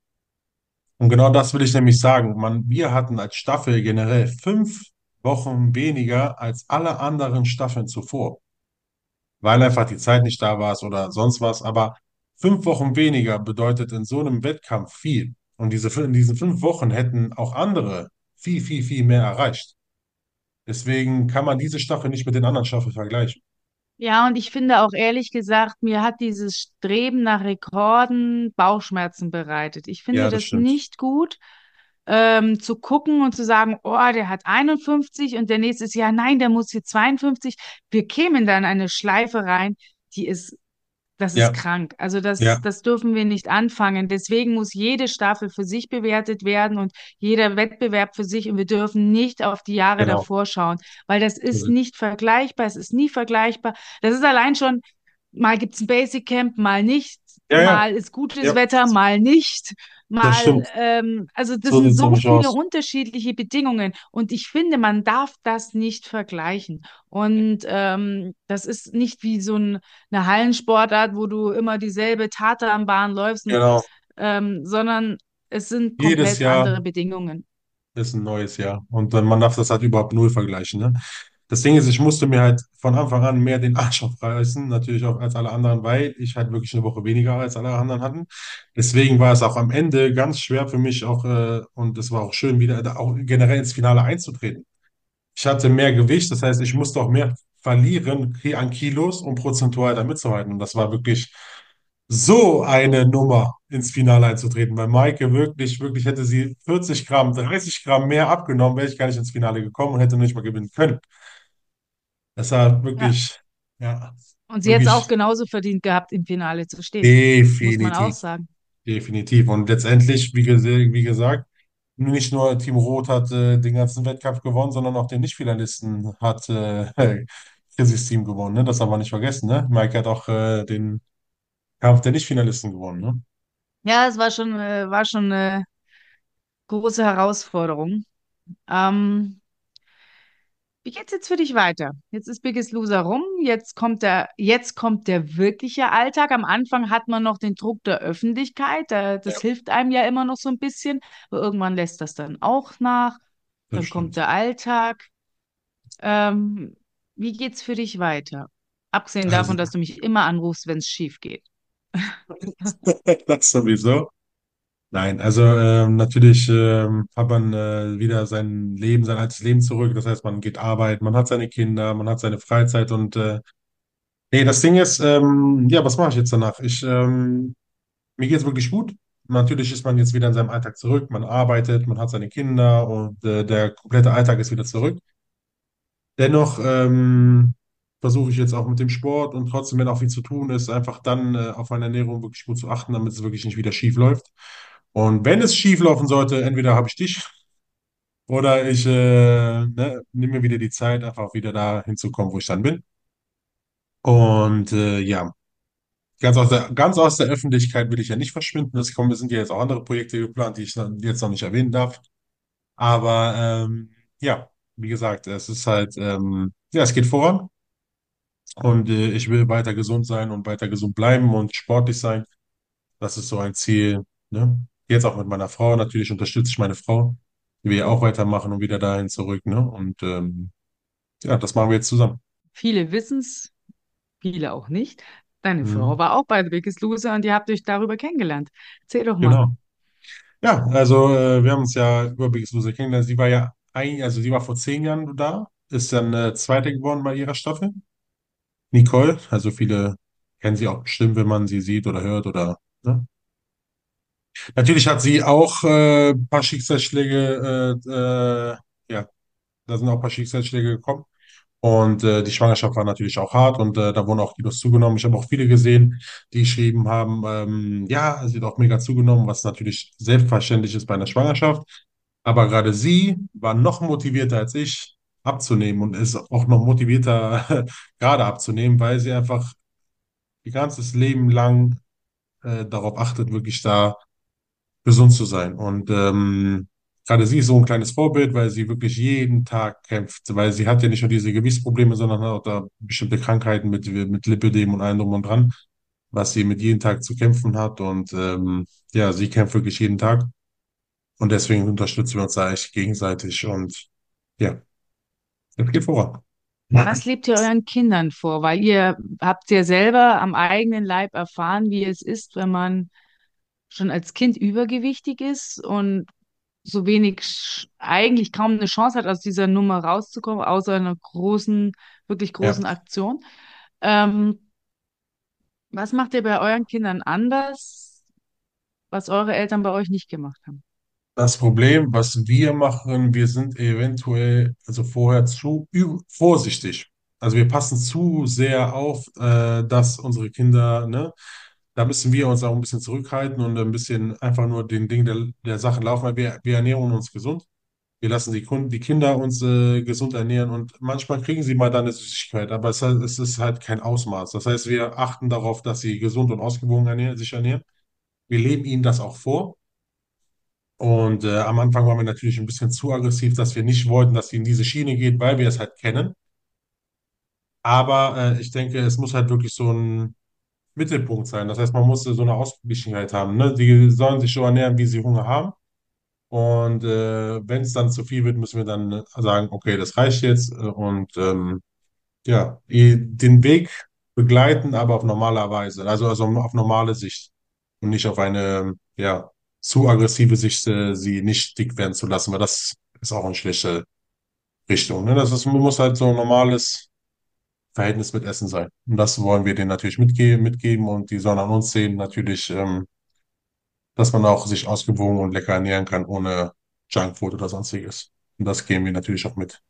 Und genau das will ich nämlich sagen. Man, wir hatten als Staffel generell fünf Wochen weniger als alle anderen Staffeln zuvor, weil einfach die Zeit nicht da war oder sonst was. Aber fünf Wochen weniger bedeutet in so einem Wettkampf viel. Und diese, in diesen fünf Wochen hätten auch andere viel, viel, viel mehr erreicht. Deswegen kann man diese Staffel nicht mit den anderen Staffeln vergleichen. Ja, und ich finde auch ehrlich gesagt, mir hat dieses Streben nach Rekorden Bauchschmerzen bereitet. Ich finde Ja, das das stimmt. nicht gut, ähm, zu gucken und zu sagen, oh, der hat einundfünfzig und der nächste Jahr, nein, der muss hier zweiundfünfzig. Wir kämen dann in eine Schleife rein, die ist, das ist Ja, krank. Also das, ja, das dürfen wir nicht anfangen. Deswegen muss jede Staffel für sich bewertet werden und jeder Wettbewerb für sich. Und wir dürfen nicht auf die Jahre genau. davor schauen, weil das ist So- nicht vergleichbar. Es ist nie vergleichbar. Das ist allein schon, mal gibt es ein Basic Camp, mal nicht. Ja, ja, Mal ist gutes ja, Wetter, mal nicht. das Mal, stimmt. ähm, also das So sind sieht es so nämlich viele aus. unterschiedliche Bedingungen. Und ich finde, man darf das nicht vergleichen. Und ähm, das ist nicht wie so ein eine Hallensportart, wo du immer dieselbe Tatanbahn läufst, und, Genau. ähm, sondern es sind Jedes komplett Jahr andere Bedingungen. ist ein neues Jahr. Und dann, man darf das halt überhaupt null vergleichen, ne? Das Ding ist, ich musste mir halt von Anfang an mehr den Arsch aufreißen, natürlich auch als alle anderen, weil ich halt wirklich eine Woche weniger als alle anderen hatten. Deswegen war es auch am Ende ganz schwer für mich auch, äh, und es war auch schön, wieder da auch generell ins Finale einzutreten. Ich hatte mehr Gewicht, das heißt, ich musste auch mehr verlieren ki- an Kilos, um prozentual da mitzuhalten. Und das war wirklich so eine Nummer, ins Finale einzutreten. Bei Maike wirklich, wirklich hätte sie vierzig Gramm, dreißig Gramm mehr abgenommen, wäre ich gar nicht ins Finale gekommen und hätte nicht mal gewinnen können. Das war Ja. wirklich, ja, Und sie hätte es auch wirklich genauso verdient gehabt, im Finale zu stehen. Muss man auch definitiv, sagen. definitiv. Und letztendlich, wie, gese- wie gesagt, nicht nur Team Rot hat äh, den ganzen Wettkampf gewonnen, sondern auch den Nicht-Finalisten hat äh, Chrissys Team gewonnen. Ne? Das haben wir nicht vergessen. Ne? Mike hat auch äh, den Kampf der Nicht-Finalisten gewonnen. Ne? Ja, es war schon, äh, war schon eine große Herausforderung. Ähm, Wie geht's jetzt für dich weiter? Jetzt ist Biggest Loser rum, jetzt kommt der, jetzt kommt der wirkliche Alltag. Am Anfang hat man noch den Druck der Öffentlichkeit, da, das Ja, hilft einem ja immer noch so ein bisschen, aber irgendwann lässt das dann auch nach. das Dann kommt stimmt. der Alltag. Ähm, Wie geht's für dich weiter? Abgesehen Also, davon, dass du mich immer anrufst, wenn es schief geht. das sowieso. Nein, also ähm, natürlich ähm, hat man äh, wieder sein Leben, sein altes Leben zurück. Das heißt, man geht arbeiten, man hat seine Kinder, man hat seine Freizeit und äh, nee, das Ding ist, ähm, ja, was mache ich jetzt danach? Ich, ähm, mir geht es wirklich gut. Natürlich ist man jetzt wieder in seinem Alltag zurück, man arbeitet, man hat seine Kinder und äh, der komplette Alltag ist wieder zurück. Dennoch ähm, versuche ich jetzt auch mit dem Sport und trotzdem, wenn auch viel zu tun ist, einfach dann äh, auf meine Ernährung wirklich gut zu achten, damit es wirklich nicht wieder schief läuft. Und wenn es schief laufen sollte, entweder habe ich dich oder ich äh, ne, nehme mir wieder die Zeit, einfach wieder da hinzukommen, wo ich dann bin. Und äh, ja, ganz aus der, ganz aus der Öffentlichkeit will ich ja nicht verschwinden. Es kommen, es sind ja jetzt auch andere Projekte geplant, die ich noch- jetzt noch nicht erwähnen darf. Aber ähm, ja, wie gesagt, es ist halt, ähm, ja, es geht voran. Und äh, ich will weiter gesund sein und weiter gesund bleiben und sportlich sein. Das ist so ein Ziel. Ne? Jetzt auch mit meiner Frau. Natürlich unterstütze ich meine Frau. Die will ja auch weitermachen und wieder dahin zurück. Ne? Und ähm, ja, das machen wir jetzt zusammen. Viele wissen es, viele auch nicht. Deine Frau Mhm. war auch bei The Biggest Loser und ihr habt euch darüber kennengelernt. Erzähl doch mal. Genau. Ja, also äh, wir haben uns ja über Biggest Loser kennengelernt. Sie war ja ein, also sie war vor zehn Jahren da, ist dann äh, Zweite geworden bei ihrer Staffel. Nicole, also viele kennen sie auch bestimmt, wenn man sie sieht oder hört oder ne? Natürlich hat sie auch äh, ein paar Schicksalsschläge, äh, äh, ja, da sind auch ein paar Schicksalsschläge gekommen. Und äh, die Schwangerschaft war natürlich auch hart und äh, da wurden auch Kilos zugenommen. Ich habe auch viele gesehen, die geschrieben haben, ähm, ja, sie hat auch mega zugenommen, was natürlich selbstverständlich ist bei einer Schwangerschaft. Aber gerade sie war noch motivierter als ich abzunehmen und ist auch noch motivierter gerade abzunehmen, weil sie einfach ihr ganzes Leben lang äh, darauf achtet, wirklich da gesund zu sein. Und ähm, gerade sie ist so ein kleines Vorbild, weil sie wirklich jeden Tag kämpft, weil sie hat ja nicht nur diese Gewichtsprobleme, sondern hat auch da bestimmte Krankheiten mit, mit Lipödem und allem drum und dran, was sie mit jedem Tag zu kämpfen hat. Und ähm, ja, sie kämpft wirklich jeden Tag. Und deswegen unterstützen wir uns da echt gegenseitig. Und ja, das geht voran. Was lebt ihr euren Kindern vor? Weil ihr habt ja selber am eigenen Leib erfahren, wie es ist, wenn man schon als Kind übergewichtig ist und so wenig, sch- eigentlich kaum eine Chance hat, aus dieser Nummer rauszukommen, außer einer großen, wirklich Ja. großen Aktion. Ähm, Was macht ihr bei euren Kindern anders, was eure Eltern bei euch nicht gemacht haben? Das Problem, was wir machen, wir sind eventuell, also vorher zu ü- vorsichtig. Also wir passen zu sehr auf, äh, dass unsere Kinder, ne, da müssen wir uns auch ein bisschen zurückhalten und ein bisschen einfach nur den Ding der, der Sachen laufen, weil wir, wir ernähren uns gesund. Wir lassen die Kunden, die Kinder uns äh, gesund ernähren und manchmal kriegen sie mal dann eine Süßigkeit, aber es, es ist halt kein Ausmaß. Das heißt, wir achten darauf, dass sie gesund und ausgewogen ernähren, sich ernähren. Wir leben ihnen das auch vor. Und äh, am Anfang waren wir natürlich ein bisschen zu aggressiv, dass wir nicht wollten, dass sie in diese Schiene geht, weil wir es halt kennen. Aber äh, ich denke, es muss halt wirklich so ein Mittelpunkt sein. Das heißt, man muss so eine Ausgeglichenheit haben. Ne? Die sollen sich so ernähren, wie sie Hunger haben. Und äh, wenn es dann zu viel wird, müssen wir dann sagen, okay, das reicht jetzt. äh, Und ähm, ja, i- den Weg begleiten, aber auf normale Weise. Also, also auf normale Sicht. Und nicht auf eine, ja, zu aggressive Sicht, äh, sie nicht dick werden zu lassen, weil das ist auch eine schlechte Richtung. Ne? Das ist, muss halt so ein normales Verhältnis mit Essen sein. Und das wollen wir denen natürlich mitge mitgeben und die sollen an uns sehen, natürlich, ähm, dass man auch sich ausgewogen und lecker ernähren kann, ohne Junkfood oder sonstiges. Und das geben wir natürlich auch mit.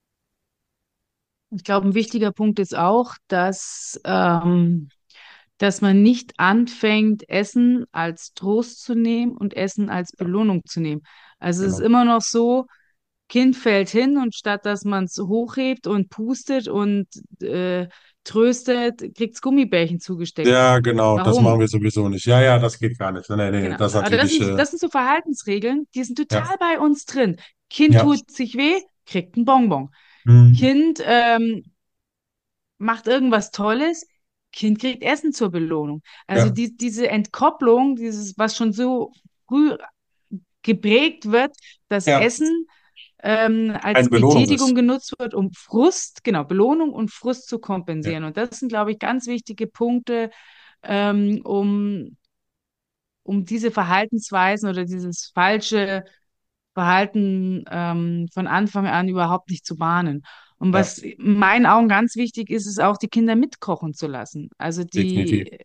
Ich glaube, ein wichtiger Punkt ist auch, dass, ähm, dass man nicht anfängt, Essen als Trost zu nehmen und Essen als Belohnung zu nehmen. Also es ist Genau. immer noch so, Kind fällt hin und statt dass man es hochhebt und pustet und äh, tröstet, kriegt es Gummibärchen zugesteckt. Ja, genau, das machen Warum? wir sowieso nicht. Ja, ja, das geht gar nicht. Nee, nee, Genau. das ist Aber das natürlich, sind, äh, das sind so Verhaltensregeln, die sind ja, total bei uns drin. Kind ja. tut sich weh, kriegt ein Bonbon. Mhm. Kind ähm, macht irgendwas Tolles, Kind kriegt Essen zur Belohnung. Also Ja, die, diese Entkopplung, dieses, was schon so früh geprägt wird, dass ja, Essen ähm, eine als Belohnung Betätigung ist. genutzt wird, um Frust, genau, Belohnung und Frust zu Ja, kompensieren. Und das sind, glaube ich, ganz wichtige Punkte, ähm, um, um diese Verhaltensweisen oder dieses falsche Verhalten ähm, von Anfang an überhaupt nicht zu bahnen. Und ja, was in meinen Augen ganz wichtig ist, ist auch die Kinder mitkochen zu lassen. Also definitiv. die,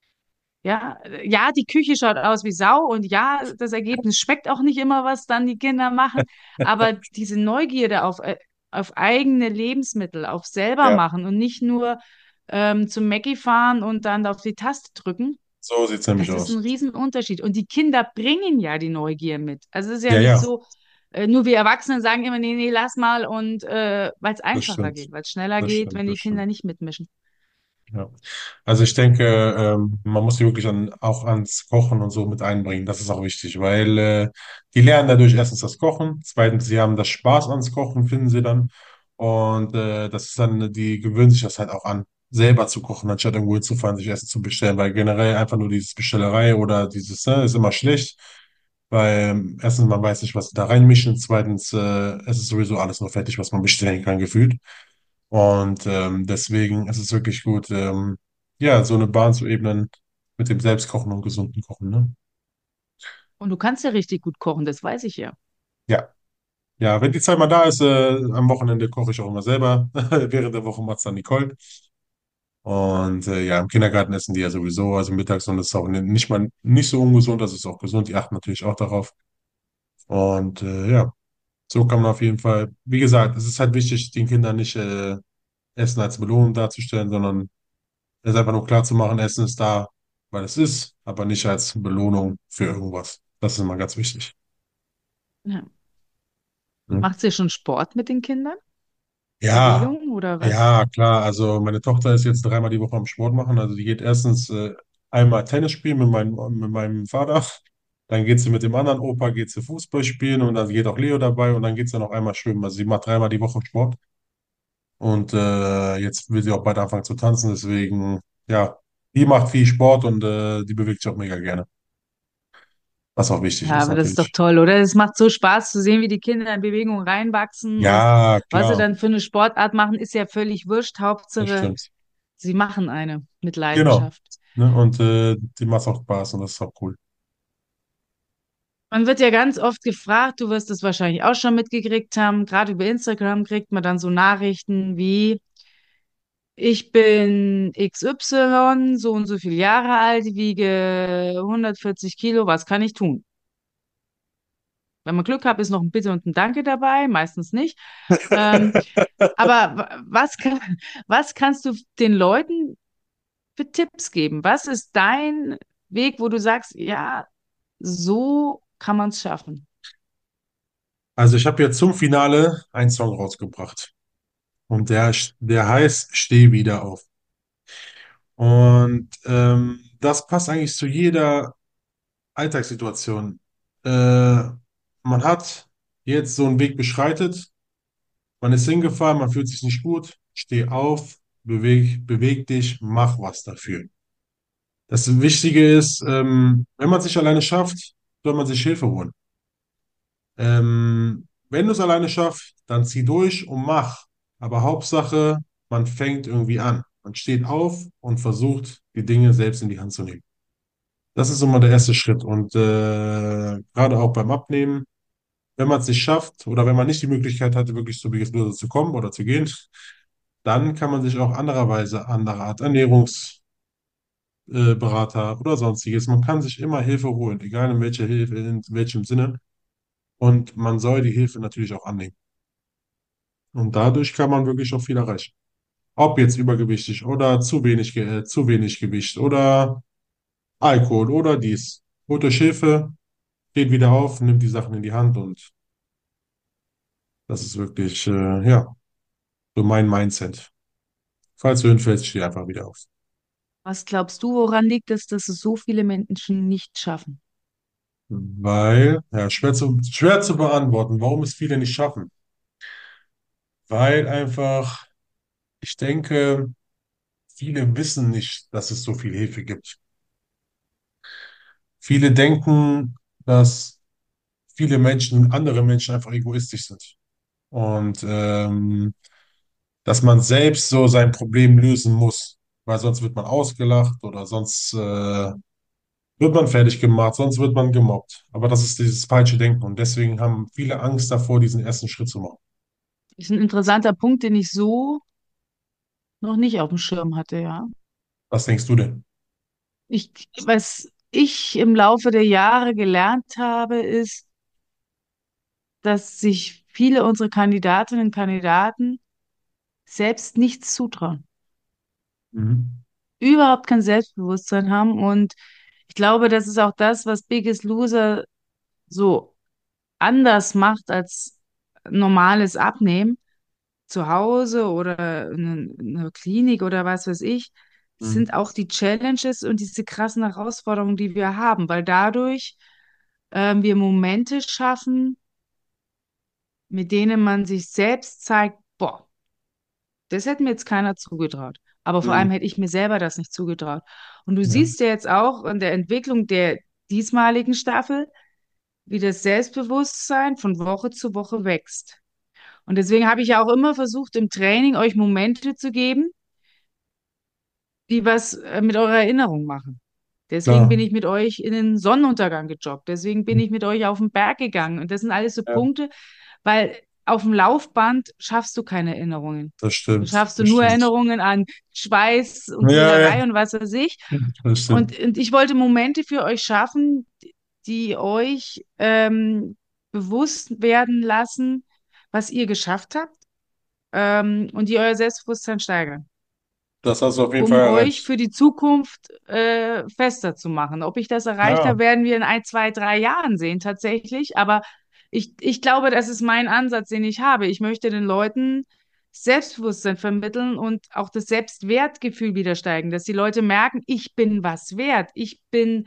ja, ja, die Küche schaut aus wie Sau und ja, das Ergebnis schmeckt auch nicht immer, was dann die Kinder machen. Aber diese Neugierde auf, äh, auf eigene Lebensmittel, auf selber Ja, machen und nicht nur ähm, zum Mackie fahren und dann auf die Taste drücken, so sieht's nämlich das ist ein aus. Riesenunterschied. Und die Kinder bringen ja die Neugier mit. Also es ist ja Ja, nicht ja, so, äh, nur wir Erwachsenen sagen immer, nee, nee, lass mal und äh, weil es das einfacher stimmt. geht, weil es schneller Das geht, stimmt, wenn die das Kinder stimmt. nicht mitmischen. Ja. Also ich denke, ähm, man muss sie wirklich an, auch ans Kochen und so mit einbringen. Das ist auch wichtig, weil äh, die lernen dadurch erstens das Kochen, zweitens, sie haben das Spaß ans Kochen, finden sie dann. Und äh, das ist dann, die gewöhnen sich das halt auch an, selber zu kochen, anstatt irgendwo hinzufahren, sich Essen zu bestellen, weil generell einfach nur dieses Bestellerei oder dieses, ne, ist immer schlecht. Weil ähm, erstens, man weiß nicht, was sie da reinmischen, zweitens, äh, es ist sowieso alles nur fertig, was man bestellen kann, gefühlt. Und ähm, deswegen ist es wirklich gut, ähm, ja, so eine Bahn zu ebnen mit dem Selbstkochen und gesunden Kochen, ne? Und du kannst ja richtig gut kochen, das weiß ich ja. Ja, ja, wenn die Zeit mal da ist, äh, am Wochenende koche ich auch immer selber. Während der Woche macht's dann Nicole. Und äh, ja, im Kindergarten essen die ja sowieso, also mittags und das ist auch ni- nicht mal nicht so ungesund, das ist auch gesund. Die achten natürlich auch darauf. Und äh, ja, so kann man auf jeden Fall, wie gesagt, es ist halt wichtig, den Kindern nicht äh, Essen als Belohnung darzustellen, sondern es einfach nur klar zu machen, Essen ist da, weil es ist, aber nicht als Belohnung für irgendwas. Das ist immer ganz wichtig. Ja. Ne? Macht ihr schon Sport mit den Kindern? Ja, Bewegung oder was? ja, klar. Also meine Tochter ist jetzt dreimal die Woche am Sport machen. Also die geht erstens äh, einmal Tennis spielen mit meinem, mit meinem Vater. Dann geht sie mit dem anderen Opa, geht sie Fußball spielen und dann geht auch Leo dabei und dann geht sie noch einmal schwimmen. Also sie macht dreimal die Woche Sport. Und äh, jetzt will sie auch bald anfangen zu tanzen. Deswegen, ja, die macht viel Sport und äh, die bewegt sich auch mega gerne. Was auch wichtig Ja, ist aber das ist doch natürlich. toll, oder? Es macht so Spaß zu sehen, wie die Kinder in Bewegung reinwachsen und Ja, was sie klar, dann für eine Sportart machen, ist ja völlig wurscht. das Hauptsache, stimmt. sie machen eine mit Genau. Leidenschaft. Ne? Und äh, die macht auch Spaß und das ist auch cool. Man wird ja ganz oft gefragt, du wirst das wahrscheinlich auch schon mitgekriegt haben, gerade über Instagram kriegt man dann so Nachrichten wie, ich bin X Y, so und so viele Jahre alt, wiege hundertvierzig Kilo, was kann ich tun? Wenn man Glück hat, ist noch ein Bitte und ein Danke dabei, meistens nicht. Ähm, aber wa- was kann, was kannst du den Leuten für Tipps geben? Was ist dein Weg, wo du sagst, ja, so kann man es schaffen? Also ich habe jetzt zum Finale einen Song rausgebracht. Und der, der heißt Steh wieder auf. Und ähm, das passt eigentlich zu jeder Alltagssituation. Äh, man hat jetzt so einen Weg beschreitet, man ist hingefallen, man fühlt sich nicht gut, steh auf, beweg, beweg dich, mach was dafür. Das Wichtige ist, ähm, wenn man es nicht alleine schafft, soll man sich Hilfe holen. Ähm, wenn du es alleine schaffst, dann zieh durch und mach. Aber Hauptsache, man fängt irgendwie an. Man steht auf und versucht, die Dinge selbst in die Hand zu nehmen. Das ist immer der erste Schritt. Und äh, gerade auch beim Abnehmen, wenn man es nicht schafft oder wenn man nicht die Möglichkeit hatte, wirklich zu Biggest Loser zu kommen oder zu gehen, dann kann man sich auch andererweise, andere Art Ernährungsberater äh, Berater oder sonstiges, man kann sich immer Hilfe holen, egal in welcher Hilfe, in welchem Sinne. Und man soll die Hilfe natürlich auch annehmen. Und dadurch kann man wirklich auch viel erreichen. Ob jetzt übergewichtig oder zu wenig, Ge- äh, zu wenig Gewicht oder Alkohol oder dies. Holt euch Hilfe, steht wieder auf, nimmt die Sachen in die Hand und das ist wirklich, äh, ja, so mein Mindset. Falls du hinfällst, steh einfach wieder auf. Was glaubst du, woran liegt es, dass es so viele Menschen nicht schaffen? Weil, ja, schwer zu, schwer zu beantworten, warum es viele nicht schaffen. Weil einfach, ich denke, viele wissen nicht, dass es so viel Hilfe gibt. Viele denken, dass viele Menschen, andere Menschen einfach egoistisch sind. Und ähm, dass man selbst so sein Problem lösen muss, weil sonst wird man ausgelacht oder sonst äh, wird man fertig gemacht, sonst wird man gemobbt. Aber das ist dieses falsche Denken und deswegen haben viele Angst davor, diesen ersten Schritt zu machen. Ist ein interessanter Punkt, den ich so noch nicht auf dem Schirm hatte, ja. Was denkst du denn? Ich, was ich im Laufe der Jahre gelernt habe, ist, dass sich viele unserer Kandidatinnen und Kandidaten selbst nichts zutrauen, Mhm. überhaupt kein Selbstbewusstsein haben. Und ich glaube, das ist auch das, was Biggest Loser so anders macht als normales Abnehmen zu Hause oder in einer Klinik oder was weiß ich, Mhm. sind auch die Challenges und diese krassen Herausforderungen, die wir haben, weil dadurch ähm, wir Momente schaffen, mit denen man sich selbst zeigt, boah, das hätte mir jetzt keiner zugetraut. Aber vor allem Mhm. hätte ich mir selber das nicht zugetraut. Und du Ja, siehst ja jetzt auch an der Entwicklung der diesmaligen Staffel, wie das Selbstbewusstsein von Woche zu Woche wächst. Und deswegen habe ich ja auch immer versucht, im Training euch Momente zu geben, die was äh, mit eurer Erinnerung machen. Deswegen klar. bin ich mit euch in den Sonnenuntergang gejoggt. Deswegen bin ich mit euch auf den Berg gegangen. Und das sind alles so Ja, Punkte, weil auf dem Laufband schaffst du keine Erinnerungen. das Da stimmt. schaffst du Das nur stimmt. Erinnerungen an Schweiß und Ja, ja, Quälerei und was weiß ich. das stimmt. Und, und ich wollte Momente für euch schaffen, die euch ähm, bewusst werden lassen, was ihr geschafft habt, ähm, und die euer Selbstbewusstsein steigern, Das hast du auf jeden Fall um euch erreicht. für die Zukunft äh, fester zu machen. Ob ich das erreicht Ja, habe, werden wir in ein, zwei, drei Jahren sehen tatsächlich. Aber ich, ich glaube, das ist mein Ansatz, den ich habe. Ich möchte den Leuten Selbstbewusstsein vermitteln und auch das Selbstwertgefühl wieder steigen, dass die Leute merken, ich bin was wert. Ich bin,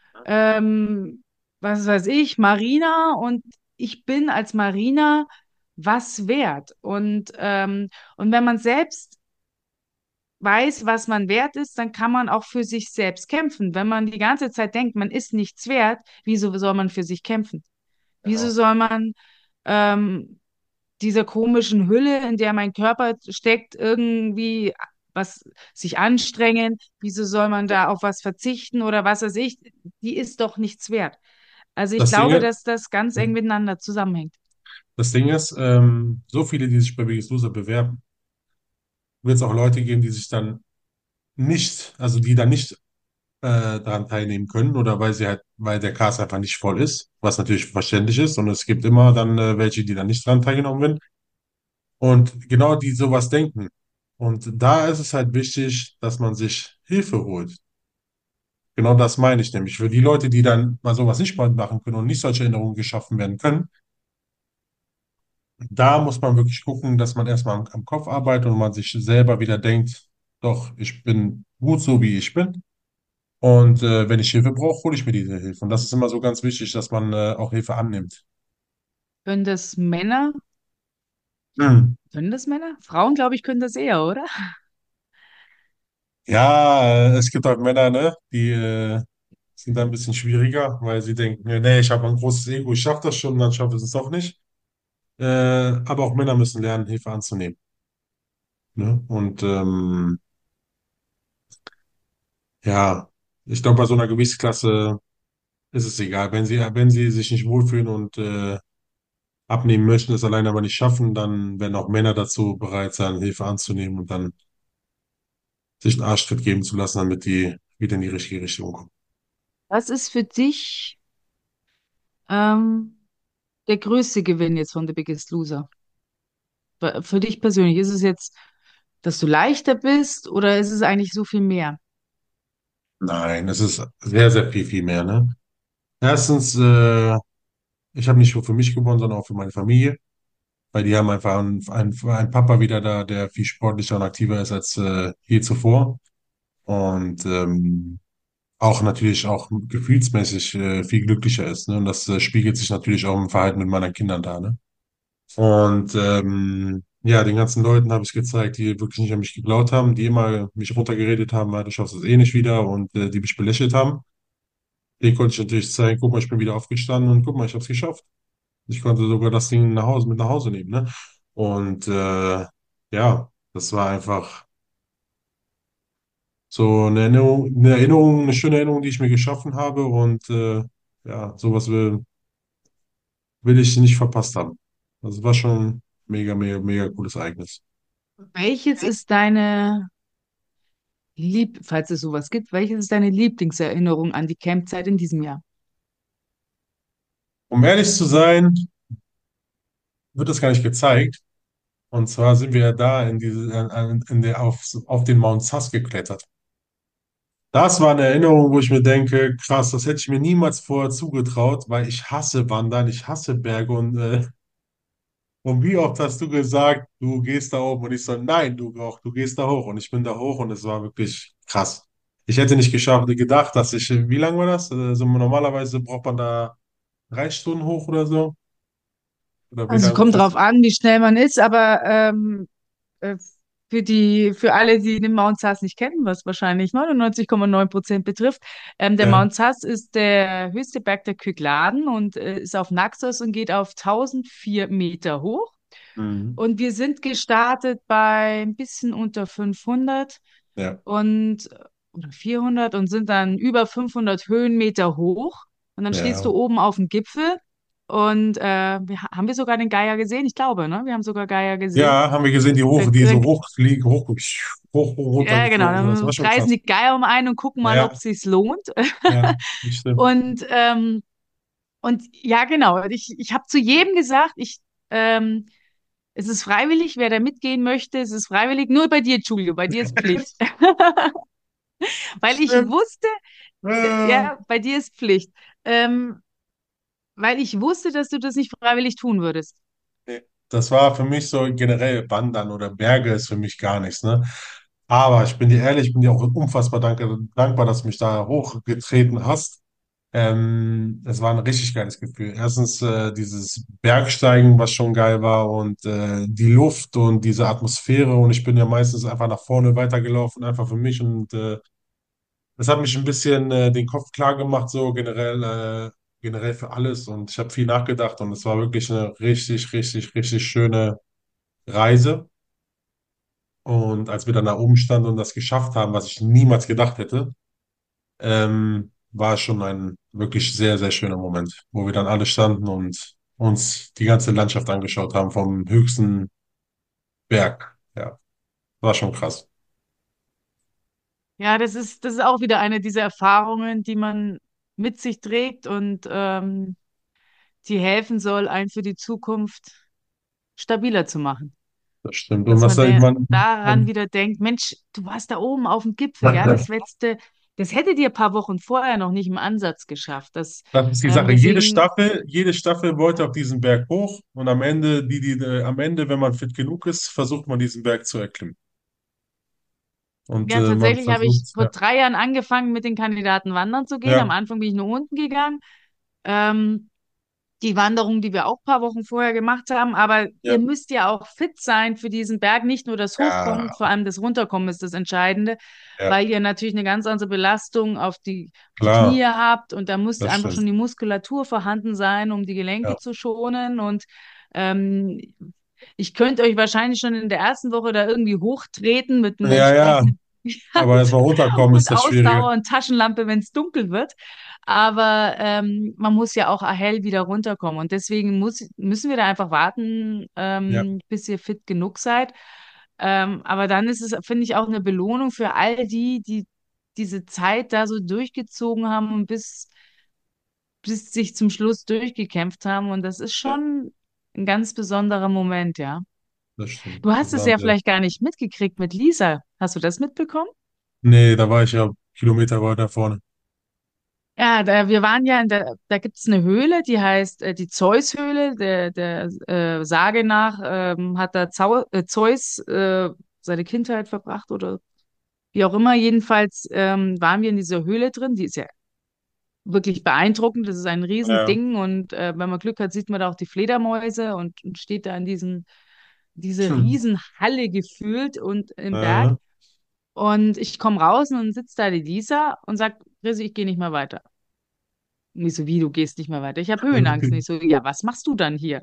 ähm, was weiß ich, Marina, und ich bin als Marina was wert. Und, ähm, und wenn man selbst weiß, was man wert ist, dann kann man auch für sich selbst kämpfen. Wenn man die ganze Zeit denkt, man ist nichts wert, wieso soll man für sich kämpfen? Wieso genau. soll man ähm, dieser komischen Hülle, in der mein Körper steckt, irgendwie was sich anstrengen? Wieso soll man da auf was verzichten oder was weiß ich? Die ist doch nichts wert. Also ich Das Ding glaube, ist, dass das ganz eng miteinander zusammenhängt. das Ding ist, ähm, so viele, die sich bei Biggest Loser bewerben, wird es auch Leute geben, die sich dann nicht, also die dann nicht äh, daran teilnehmen können oder weil sie halt, weil der Cast einfach nicht voll ist, was natürlich verständlich ist. Und es gibt immer dann äh, welche, die dann nicht daran teilgenommen werden. Und genau die sowas denken. Und da ist es halt wichtig, dass man sich Hilfe holt. Genau das meine ich nämlich. Für die Leute, die dann mal sowas nicht mal machen können und nicht solche Erinnerungen geschaffen werden können, da muss man wirklich gucken, dass man erstmal am, am Kopf arbeitet und man sich selber wieder denkt, doch, ich bin gut so, wie ich bin. Und äh, wenn ich Hilfe brauche, hole ich mir diese Hilfe. Und das ist immer so ganz wichtig, dass man äh, auch Hilfe annimmt. Können das Männer? Hm. Können das Männer? Frauen, glaube ich, können das eher, oder? Ja, äh, es gibt auch Männer, ne, die, äh, sind da ein bisschen schwieriger, weil sie denken, nee, nee, ich habe ein großes Ego, ich schaffe das schon, dann schaffe ich es doch nicht. Äh, aber auch Männer müssen lernen, Hilfe anzunehmen. Ne? Und ähm, ja, ich glaube, bei so einer Gewichtsklasse ist es egal. Wenn sie, wenn sie sich nicht wohlfühlen und äh, abnehmen möchten, es alleine aber nicht schaffen, dann werden auch Männer dazu bereit sein, Hilfe anzunehmen und dann sich einen Arschtritt geben zu lassen, damit die wieder in die richtige Richtung kommen. Was ist für dich ähm, der größte Gewinn jetzt von The Biggest Loser? Für für dich persönlich, ist es jetzt, dass du leichter bist oder ist es eigentlich so viel mehr? Nein, es ist sehr, sehr viel, viel mehr, ne? Erstens, äh, ich habe nicht nur für mich gewonnen, sondern auch für meine Familie, weil die haben einfach einen, einen, einen Papa wieder da, der viel sportlicher und aktiver ist als äh, je zuvor. Und ähm, auch natürlich auch gefühlsmäßig äh, viel glücklicher ist. Ne? Und das äh, spiegelt sich natürlich auch im Verhalten mit meinen Kindern da. Ne? Und ähm, ja, den ganzen Leuten habe ich gezeigt, die wirklich nicht an mich geglaubt haben, die immer mich runtergeredet haben, "Ah, du schaffst es eh nicht wieder" und äh, die mich belächelt haben. Den konnte ich natürlich zeigen, guck mal, ich bin wieder aufgestanden und guck mal, ich habe es geschafft. Ich konnte sogar das Ding nach Hause, mit nach Hause nehmen. Ne? Und äh, ja, das war einfach so eine Erinnerung, eine Erinnerung, eine schöne Erinnerung, die ich mir geschaffen habe. Und äh, ja, sowas will, will ich nicht verpasst haben. Das war schon mega, mega, mega cooles Ereignis. Welches ist deine Lieb, falls es sowas gibt, welches ist deine Lieblingserinnerung an die Campzeit in diesem Jahr? Um ehrlich zu sein, wird das gar nicht gezeigt. Und zwar sind wir ja da in diese, in, in der, auf, auf den Mount Sass geklettert. Das war eine Erinnerung, wo ich mir denke, krass, das hätte ich mir niemals vorher zugetraut, weil ich hasse Wandern, ich hasse Berge und, äh, und wie oft hast du gesagt, du gehst da oben und ich so, nein, du auch, du gehst da hoch und ich bin da hoch und es war wirklich krass. Ich hätte nicht geschafft, gedacht, dass ich, wie lange war das? Also normalerweise braucht man da drei Stunden hoch oder so. Oder wie Also es lange? kommt drauf an, wie schnell man ist, aber ähm, äh, für die, für alle, die den Mount Sass nicht kennen, was wahrscheinlich neunundneunzig Komma neun Prozent betrifft, ähm, der Ja. Mount Sass ist der höchste Berg der Kykladen und äh, ist auf Naxos und geht auf tausendvier Meter hoch. Mhm. Und wir sind gestartet bei ein bisschen unter fünfhundert Ja. und oder vierhundert und sind dann über fünfhundert Höhenmeter hoch. Und dann stehst du Ja. oben auf dem Gipfel und äh, wir, haben wir sogar den Geier gesehen? Ich glaube, ne? Wir haben sogar Geier gesehen. Ja, haben wir gesehen, die Äh, hoch, die so äh, hoch fliegen, hoch, hoch, hoch ja, genau. runtergeflogen sind. Das war Dann schon kreisen krass. die Geier um einen und gucken mal, ob Ja, es sich lohnt. ja, das stimmt. Und, ähm, und ja, genau. Ich, ich habe zu jedem gesagt, ich, ähm, es ist freiwillig, wer da mitgehen möchte, es ist freiwillig. Nur bei dir, Julio, bei dir ist Pflicht. Weil ich Stimmt. wusste, d- Äh, ja, bei dir ist Pflicht. Ähm, weil ich wusste, dass du das nicht freiwillig tun würdest. nee. Das war für mich so generell Wandern oder Berge ist für mich gar nichts, ne? Aber ich bin dir ehrlich, ich bin dir auch unfassbar danke, dankbar, dass du mich da hochgetreten hast. Ähm, es war ein richtig geiles Gefühl. Erstens äh, dieses Bergsteigen, was schon geil war und äh, die Luft und diese Atmosphäre. Und ich bin ja meistens einfach nach vorne weitergelaufen, einfach für mich und äh, das hat mich ein bisschen äh, den Kopf klar gemacht, so generell, äh, generell für alles. Und ich habe viel nachgedacht und es war wirklich eine richtig, richtig, richtig schöne Reise. Und als wir dann da oben standen und das geschafft haben, was ich niemals gedacht hätte, ähm, war es schon ein wirklich sehr, sehr schöner Moment, wo wir dann alle standen und uns die ganze Landschaft angeschaut haben vom höchsten Berg. Ja, war schon krass. Ja, das ist, das ist auch wieder eine dieser Erfahrungen, die man mit sich trägt und ähm, die helfen soll, einen für die Zukunft stabiler zu machen. Das stimmt. Und Dass was man soll ich der, man, daran und wieder denkt, Mensch, du warst da oben auf dem Gipfel, ja, das letzte, das hätte dir ein paar Wochen vorher noch nicht im Ansatz geschafft. Das, das ist die ähm, Sache. Jede deswegen, Staffel, jede Staffel wollte auf diesen Berg hoch und am Ende, die, die, äh, am Ende, wenn man fit genug ist, versucht man diesen Berg zu erklimmen. Und ja, äh, man tatsächlich habe ich versucht, vor ja, drei Jahren angefangen, mit den Kandidaten wandern zu gehen. Am ja, Anfang bin ich nur unten gegangen. Ähm, die Wanderung, die wir auch ein paar Wochen vorher gemacht haben. Aber ihr Ja, müsst ja auch fit sein für diesen Berg. Nicht nur das Hochkommen, ja, vor allem das Runterkommen ist das Entscheidende, ja, weil ihr natürlich eine ganz andere Belastung auf die, die klar, Knie habt. Und da muss das einfach schon stimmt. die Muskulatur vorhanden sein, um die Gelenke Ja, zu schonen. Und ähm, ich könnte euch wahrscheinlich schon in der ersten Woche da irgendwie hochtreten mit einem ja, ja, entsprechenden aber erstmal runterkommen ist und das Schwierige. Ausdauer und Taschenlampe, wenn es dunkel wird. Aber ähm, man muss ja auch hell wieder runterkommen. Und deswegen muss, müssen wir da einfach warten, Ja, ähm, bis ihr fit genug seid. Ähm, aber dann ist es, finde ich, auch eine Belohnung für all die, die diese Zeit da so durchgezogen haben und bis, bis sich zum Schluss durchgekämpft haben. Und das ist ja, schon ein ganz besonderer Moment, ja. das stimmt. Du hast Das es haben ja sie. vielleicht gar nicht mitgekriegt mit Lisa. Hast du das mitbekommen? Nee, da war ich ja Kilometer weiter vorne. Ja, da, wir waren ja in der, da gibt es eine Höhle, die heißt äh, die Zeus-Höhle. Der, der äh, Sage nach ähm, hat da Zau äh, Zeus äh, seine Kindheit verbracht oder wie auch immer. Jedenfalls ähm, waren wir in dieser Höhle drin. Die ist ja wirklich beeindruckend. Das ist ein Ja, Riesending und äh, wenn man Glück hat, sieht man da auch die Fledermäuse und, und steht da in diesen, diese hm. Riesenhalle gefühlt und im Berg. Äh, Und ich komme raus und sitzt da die Lisa und sagt, Risi, ich gehe nicht mehr weiter. Und ich so, wie, du gehst nicht mehr weiter? Ich habe Höhenangst. Und ich so, ja, was machst du dann hier?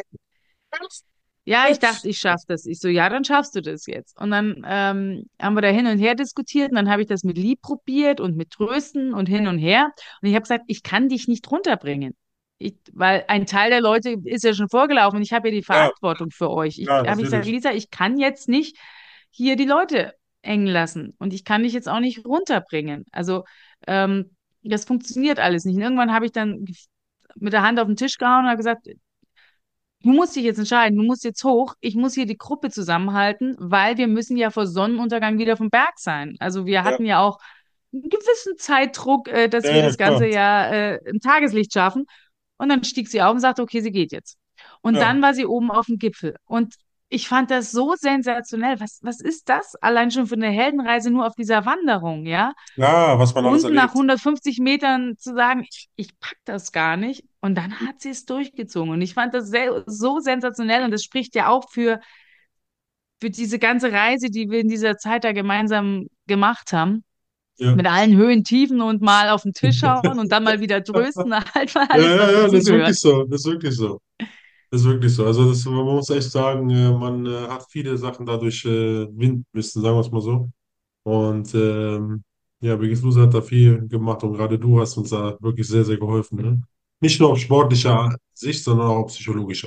Ja, ich dachte, ich schaffe das. Ich so, ja, dann schaffst du das jetzt. Und dann ähm, haben wir da hin und her diskutiert und dann habe ich das mit Lieb probiert und mit Trösten und hin und her. Und ich habe gesagt, ich kann dich nicht runterbringen. Ich, weil ein Teil der Leute ist ja schon vorgelaufen und ich habe ja die ja, Verantwortung für euch. Ich klar, habe ich gesagt, natürlich. Lisa, ich kann jetzt nicht hier die Leute hängen lassen und ich kann dich jetzt auch nicht runterbringen. Also ähm, das funktioniert alles nicht. Und irgendwann habe ich dann mit der Hand auf den Tisch gehauen und habe gesagt, du musst dich jetzt entscheiden, du musst jetzt hoch, ich muss hier die Gruppe zusammenhalten, weil wir müssen ja vor Sonnenuntergang wieder vom Berg sein. Also wir Ja, hatten ja auch einen gewissen Zeitdruck, äh, dass ja, wir ja, das klar. Ganze ja äh, im Tageslicht schaffen. Und dann stieg sie auf und sagte, okay, sie geht jetzt. Und Ja, dann war sie oben auf dem Gipfel. Und ich fand das so sensationell. Was, was ist das? Allein schon für eine Heldenreise nur auf dieser Wanderung, ja? klar, was man alles Unten nach erlebt. hundertfünfzig Metern zu sagen, ich pack das gar nicht. Und dann hat sie es durchgezogen. Und ich fand das sehr, so sensationell. Und das spricht ja auch für, für diese ganze Reise, die wir in dieser Zeit da gemeinsam gemacht haben. Ja. Mit allen Höhen, Tiefen und mal auf den Tisch hauen und dann mal wieder trösten, halt mal Ja, alles, ja, was ja, das ist dazugehört. wirklich so. Das ist wirklich so. Das ist wirklich so. Also das, man muss echt sagen, äh, man äh, hat viele Sachen dadurch äh, winden müssen, sagen wir es mal so. Und ähm, ja, Biggest Loser hat da viel gemacht und gerade du hast uns da wirklich sehr, sehr geholfen. Ne? Nicht nur auf sportlicher Sicht, sondern auch auf psychologischer.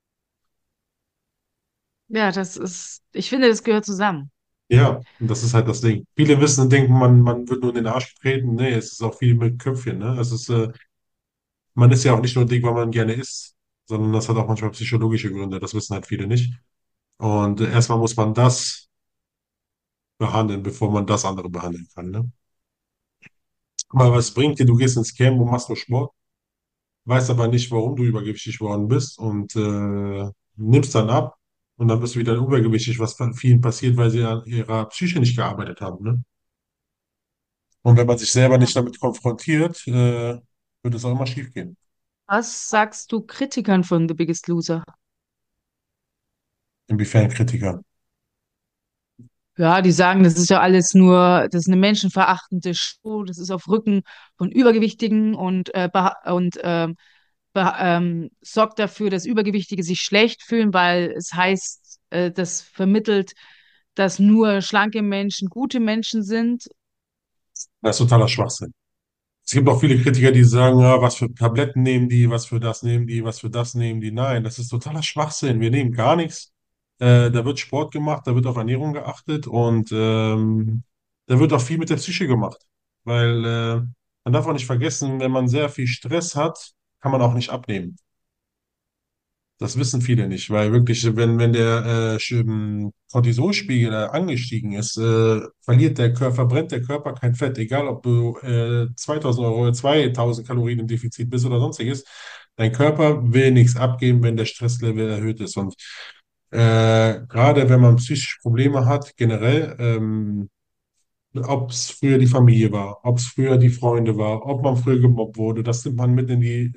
Ja, das ist, ich finde, das gehört zusammen. Ja, und das ist halt das Ding. Viele wissen und denken, man, man wird nur in den Arsch getreten. Nee, es ist auch viel mit Köpfchen. Ne? Es ist, äh, man ist ja auch nicht nur dick, weil man gerne isst, sondern das hat auch manchmal psychologische Gründe. Das wissen halt viele nicht. Und äh, erstmal muss man das behandeln, bevor man das andere behandeln kann. Ne? Weil was bringt dir, du gehst ins Camp und machst nur Sport, weißt aber nicht, warum du übergewichtig worden bist und äh, nimmst dann ab und dann bist du wieder übergewichtig, was von vielen passiert, weil sie an ihrer Psyche nicht gearbeitet haben. Ne? Und wenn man sich selber Ja. nicht damit konfrontiert, äh, wird es auch immer schief gehen. Was sagst du Kritikern von The Biggest Loser? Inwiefern Kritiker? Ja, die sagen, das ist ja alles nur, das ist eine menschenverachtende Show, das ist auf Rücken von Übergewichtigen und, äh, beha- und ähm, be- ähm, sorgt dafür, dass Übergewichtige sich schlecht fühlen, weil es heißt, äh, das vermittelt, dass nur schlanke Menschen gute Menschen sind. Das ist totaler Schwachsinn. Es gibt auch viele Kritiker, die sagen, ja, was für Tabletten nehmen die, was für das nehmen die, was für das nehmen die. Nein, das ist totaler Schwachsinn. Wir nehmen gar nichts. Äh, da wird Sport gemacht, da wird auf Ernährung geachtet und ähm, da wird auch viel mit der Psyche gemacht. Weil äh, man darf auch nicht vergessen, wenn man sehr viel Stress hat, kann man auch nicht abnehmen. Das wissen viele nicht, weil wirklich, wenn, wenn der äh, Sch- ähm, Cortisolspiegel äh, angestiegen ist, äh, verliert der Körper, verbrennt der Körper kein Fett, egal ob du äh, zweitausend Euro oder zweitausend Kalorien im Defizit bist oder sonstiges. Dein Körper will nichts abgeben, wenn der Stresslevel erhöht ist. Und äh, gerade wenn man psychische Probleme hat, generell, ähm, ob es früher die Familie war, ob es früher die Freunde war, ob man früher gemobbt wurde, das nimmt man mit in die, in die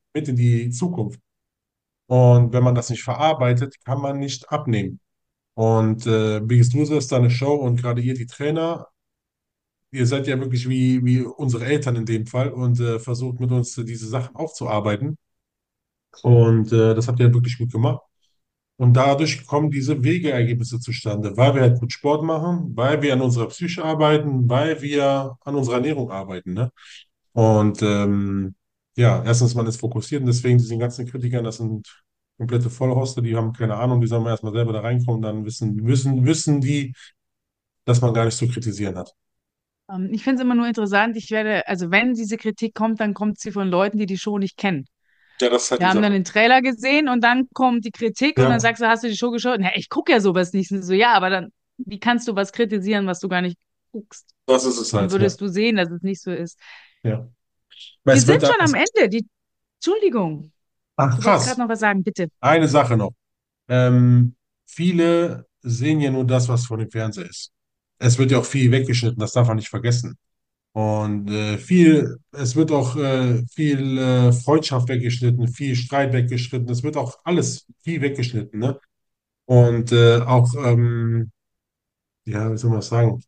mit in die Zukunft. Und wenn man das nicht verarbeitet, kann man nicht abnehmen. Und äh, Biggest Loser ist da eine Show und gerade ihr, die Trainer, ihr seid ja wirklich wie, wie unsere Eltern in dem Fall und äh, versucht mit uns äh, diese Sachen aufzuarbeiten. Und äh, das habt ihr wirklich gut gemacht. Und dadurch kommen diese Wegeergebnisse zustande, weil wir halt gut Sport machen, weil wir an unserer Psyche arbeiten, weil wir an unserer Ernährung arbeiten, ne? Und ähm, ja, erstens, man ist fokussiert und deswegen diesen ganzen Kritikern, das sind komplette Vollhoste, die haben keine Ahnung, die sollen wir erstmal selber da reinkommen, dann wissen, wissen, wissen die, dass man gar nicht zu kritisieren hat. Ähm, ich finde es immer nur interessant, ich werde, also wenn diese Kritik kommt, dann kommt sie von Leuten, die die Show nicht kennen. Ja, das ist halt Wir die haben dann Sache. den Trailer gesehen und dann kommt die Kritik und dann Ja, sagst du, hast du die Show geschaut? Na, ich gucke ja sowas nicht. So, ja, aber dann, wie kannst du was kritisieren, was du gar nicht guckst? das ist es Dann halt, ja. würdest du sehen, dass es nicht so ist. Ja. Weil Wir es wird sind schon am alles. Ende. Die, Entschuldigung, Ach, du wolltest gerade krass. noch was sagen, bitte. Eine Sache noch. Ähm, viele sehen ja nur das, was vor dem Fernseher ist. Es wird ja auch viel weggeschnitten, das darf man nicht vergessen. Und äh, viel, es wird auch äh, viel äh, Freundschaft weggeschnitten, viel Streit weggeschnitten, es wird auch alles viel weggeschnitten, ne? Und äh, auch, ähm, ja, wie soll man das sagen?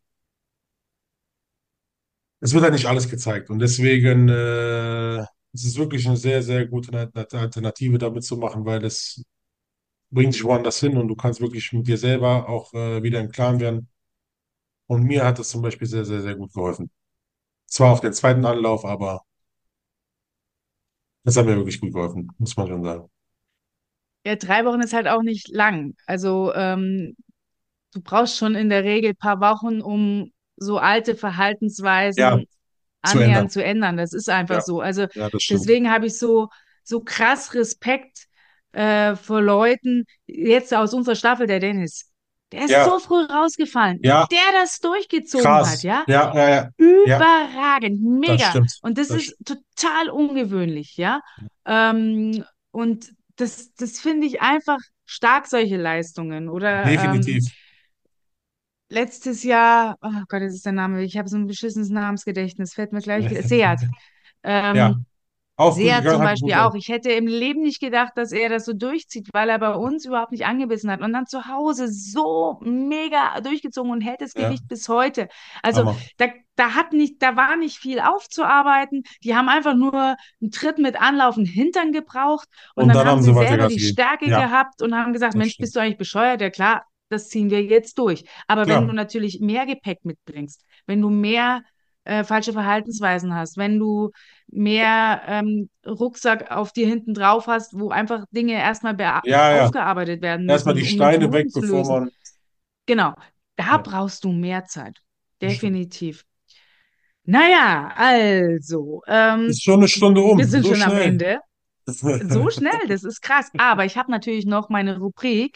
Es wird halt nicht alles gezeigt. Und deswegen äh, es ist wirklich eine sehr, sehr gute Alt- Alternative, damit zu machen, weil es bringt dich woanders hin und du kannst wirklich mit dir selber auch äh, wieder im Klaren werden. Und mir hat das zum Beispiel sehr, sehr, sehr gut geholfen. Zwar auf den zweiten Anlauf, aber das hat mir wirklich gut geholfen, muss man schon sagen. Ja, drei Wochen ist halt auch nicht lang. Also ähm, du brauchst schon in der Regel ein paar Wochen, um so alte Ja, Verhaltensweisen zu ändern. annähernd zu ändern. Das ist einfach Ja, so. Also ja, das stimmt. deswegen habe ich so, so krass Respekt äh, vor Leuten. Jetzt aus unserer Staffel, der Dennis. Der ist Ja, so früh rausgefallen. Wie ja, der das durchgezogen hat, krass. ja? Ja, ja, ja, ja, Überragend, das mega. stimmt. Und das Das ist stimmt. total ungewöhnlich, ja. Ähm, und das, das finde ich einfach stark, solche Leistungen. Oder ähm, Definitiv. letztes Jahr, oh Gott, das ist der Name, ich habe so ein beschissenes Namensgedächtnis, fällt mir gleich wieder. Seat. Ja, Ähm, auch gut Seat gegangen, zum hat gut. Beispiel auch. Ich hätte im Leben nicht gedacht, dass er das so durchzieht, weil er bei uns überhaupt nicht angebissen hat und dann zu Hause so mega durchgezogen und hält das Ja, Gewicht bis heute. Also Hammer. da, da hat nicht, da war nicht viel aufzuarbeiten. Die haben einfach nur einen Tritt mit Anlauf und Hintern gebraucht und Und dann dann haben haben sie sie weiter selber Gas die gegeben. Stärke Ja, gehabt und haben gesagt, das Mensch, stimmt. bist du eigentlich bescheuert? Ja klar, das ziehen wir jetzt durch. Aber wenn du Klar. natürlich mehr Gepäck mitbringst, wenn du mehr äh, falsche Verhaltensweisen hast, wenn du mehr ähm, Rucksack auf dir hinten drauf hast, wo einfach Dinge erstmal bea- Ja, ja. aufgearbeitet werden Erstmal die müssen, um den Steine weg, Knoten zu bevor lösen. man. Genau, da Ja, brauchst du mehr Zeit. das stimmt. Definitiv. Naja, also, ähm, Ist schon eine Stunde wir um, sind so schon am schnell. Ende. So schnell, das ist krass. Aber ich habe natürlich noch meine Rubrik.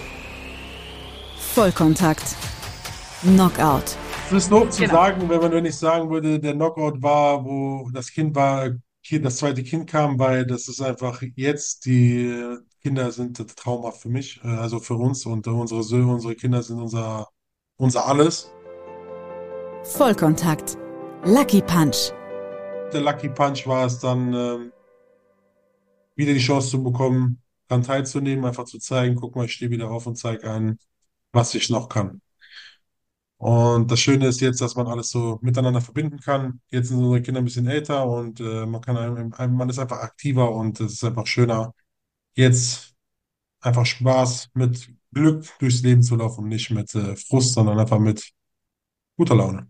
Vollkontakt. Knockout. Es ist doof zu Genau. sagen, wenn man wenn ich sagen würde, der Knockout war, wo das Kind war, Kind- das zweite Kind kam, weil das ist einfach jetzt, die Kinder sind traumhaft für mich, äh, also für uns und unsere Söhne, unsere Kinder sind unser, unser Alles. Vollkontakt. Lucky Punch. Der Lucky Punch war es dann, ähm, wieder die Chance zu bekommen, daran teilzunehmen, einfach zu zeigen, guck mal, ich stehe wieder auf und zeige an, was ich noch kann. Und das Schöne ist jetzt, dass man alles so miteinander verbinden kann. Jetzt sind unsere Kinder ein bisschen älter und äh, man kann einem, einem, man ist einfach aktiver und es ist einfach schöner, jetzt einfach Spaß mit Glück durchs Leben zu laufen und nicht mit äh, Frust, sondern einfach mit guter Laune.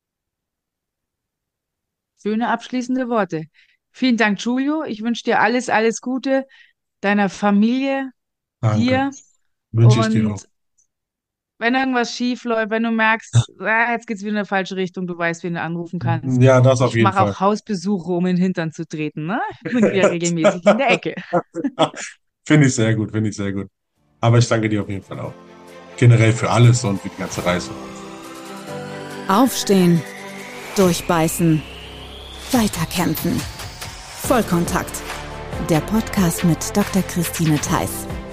Schöne abschließende Worte. Vielen Dank, Giulio. Ich wünsche dir alles, alles Gute, deiner Familie, Danke. dir. Wünsche ich dir auch. Und wenn irgendwas schief läuft, wenn du merkst, ah, jetzt geht's wieder in eine falsche Richtung, du weißt, wen du anrufen kannst. Ja, das auf Ich jeden mache Fall. auch Hausbesuche, um in den Hintern zu treten, ne? Ich bin ja regelmäßig in der Ecke. Finde ich sehr gut, finde ich sehr gut. Aber ich danke dir auf jeden Fall auch. Generell für alles und für die ganze Reise. Aufstehen. Durchbeißen. Weiterkämpfen. Vollkontakt. Der Podcast mit Doktor Christine Theiss.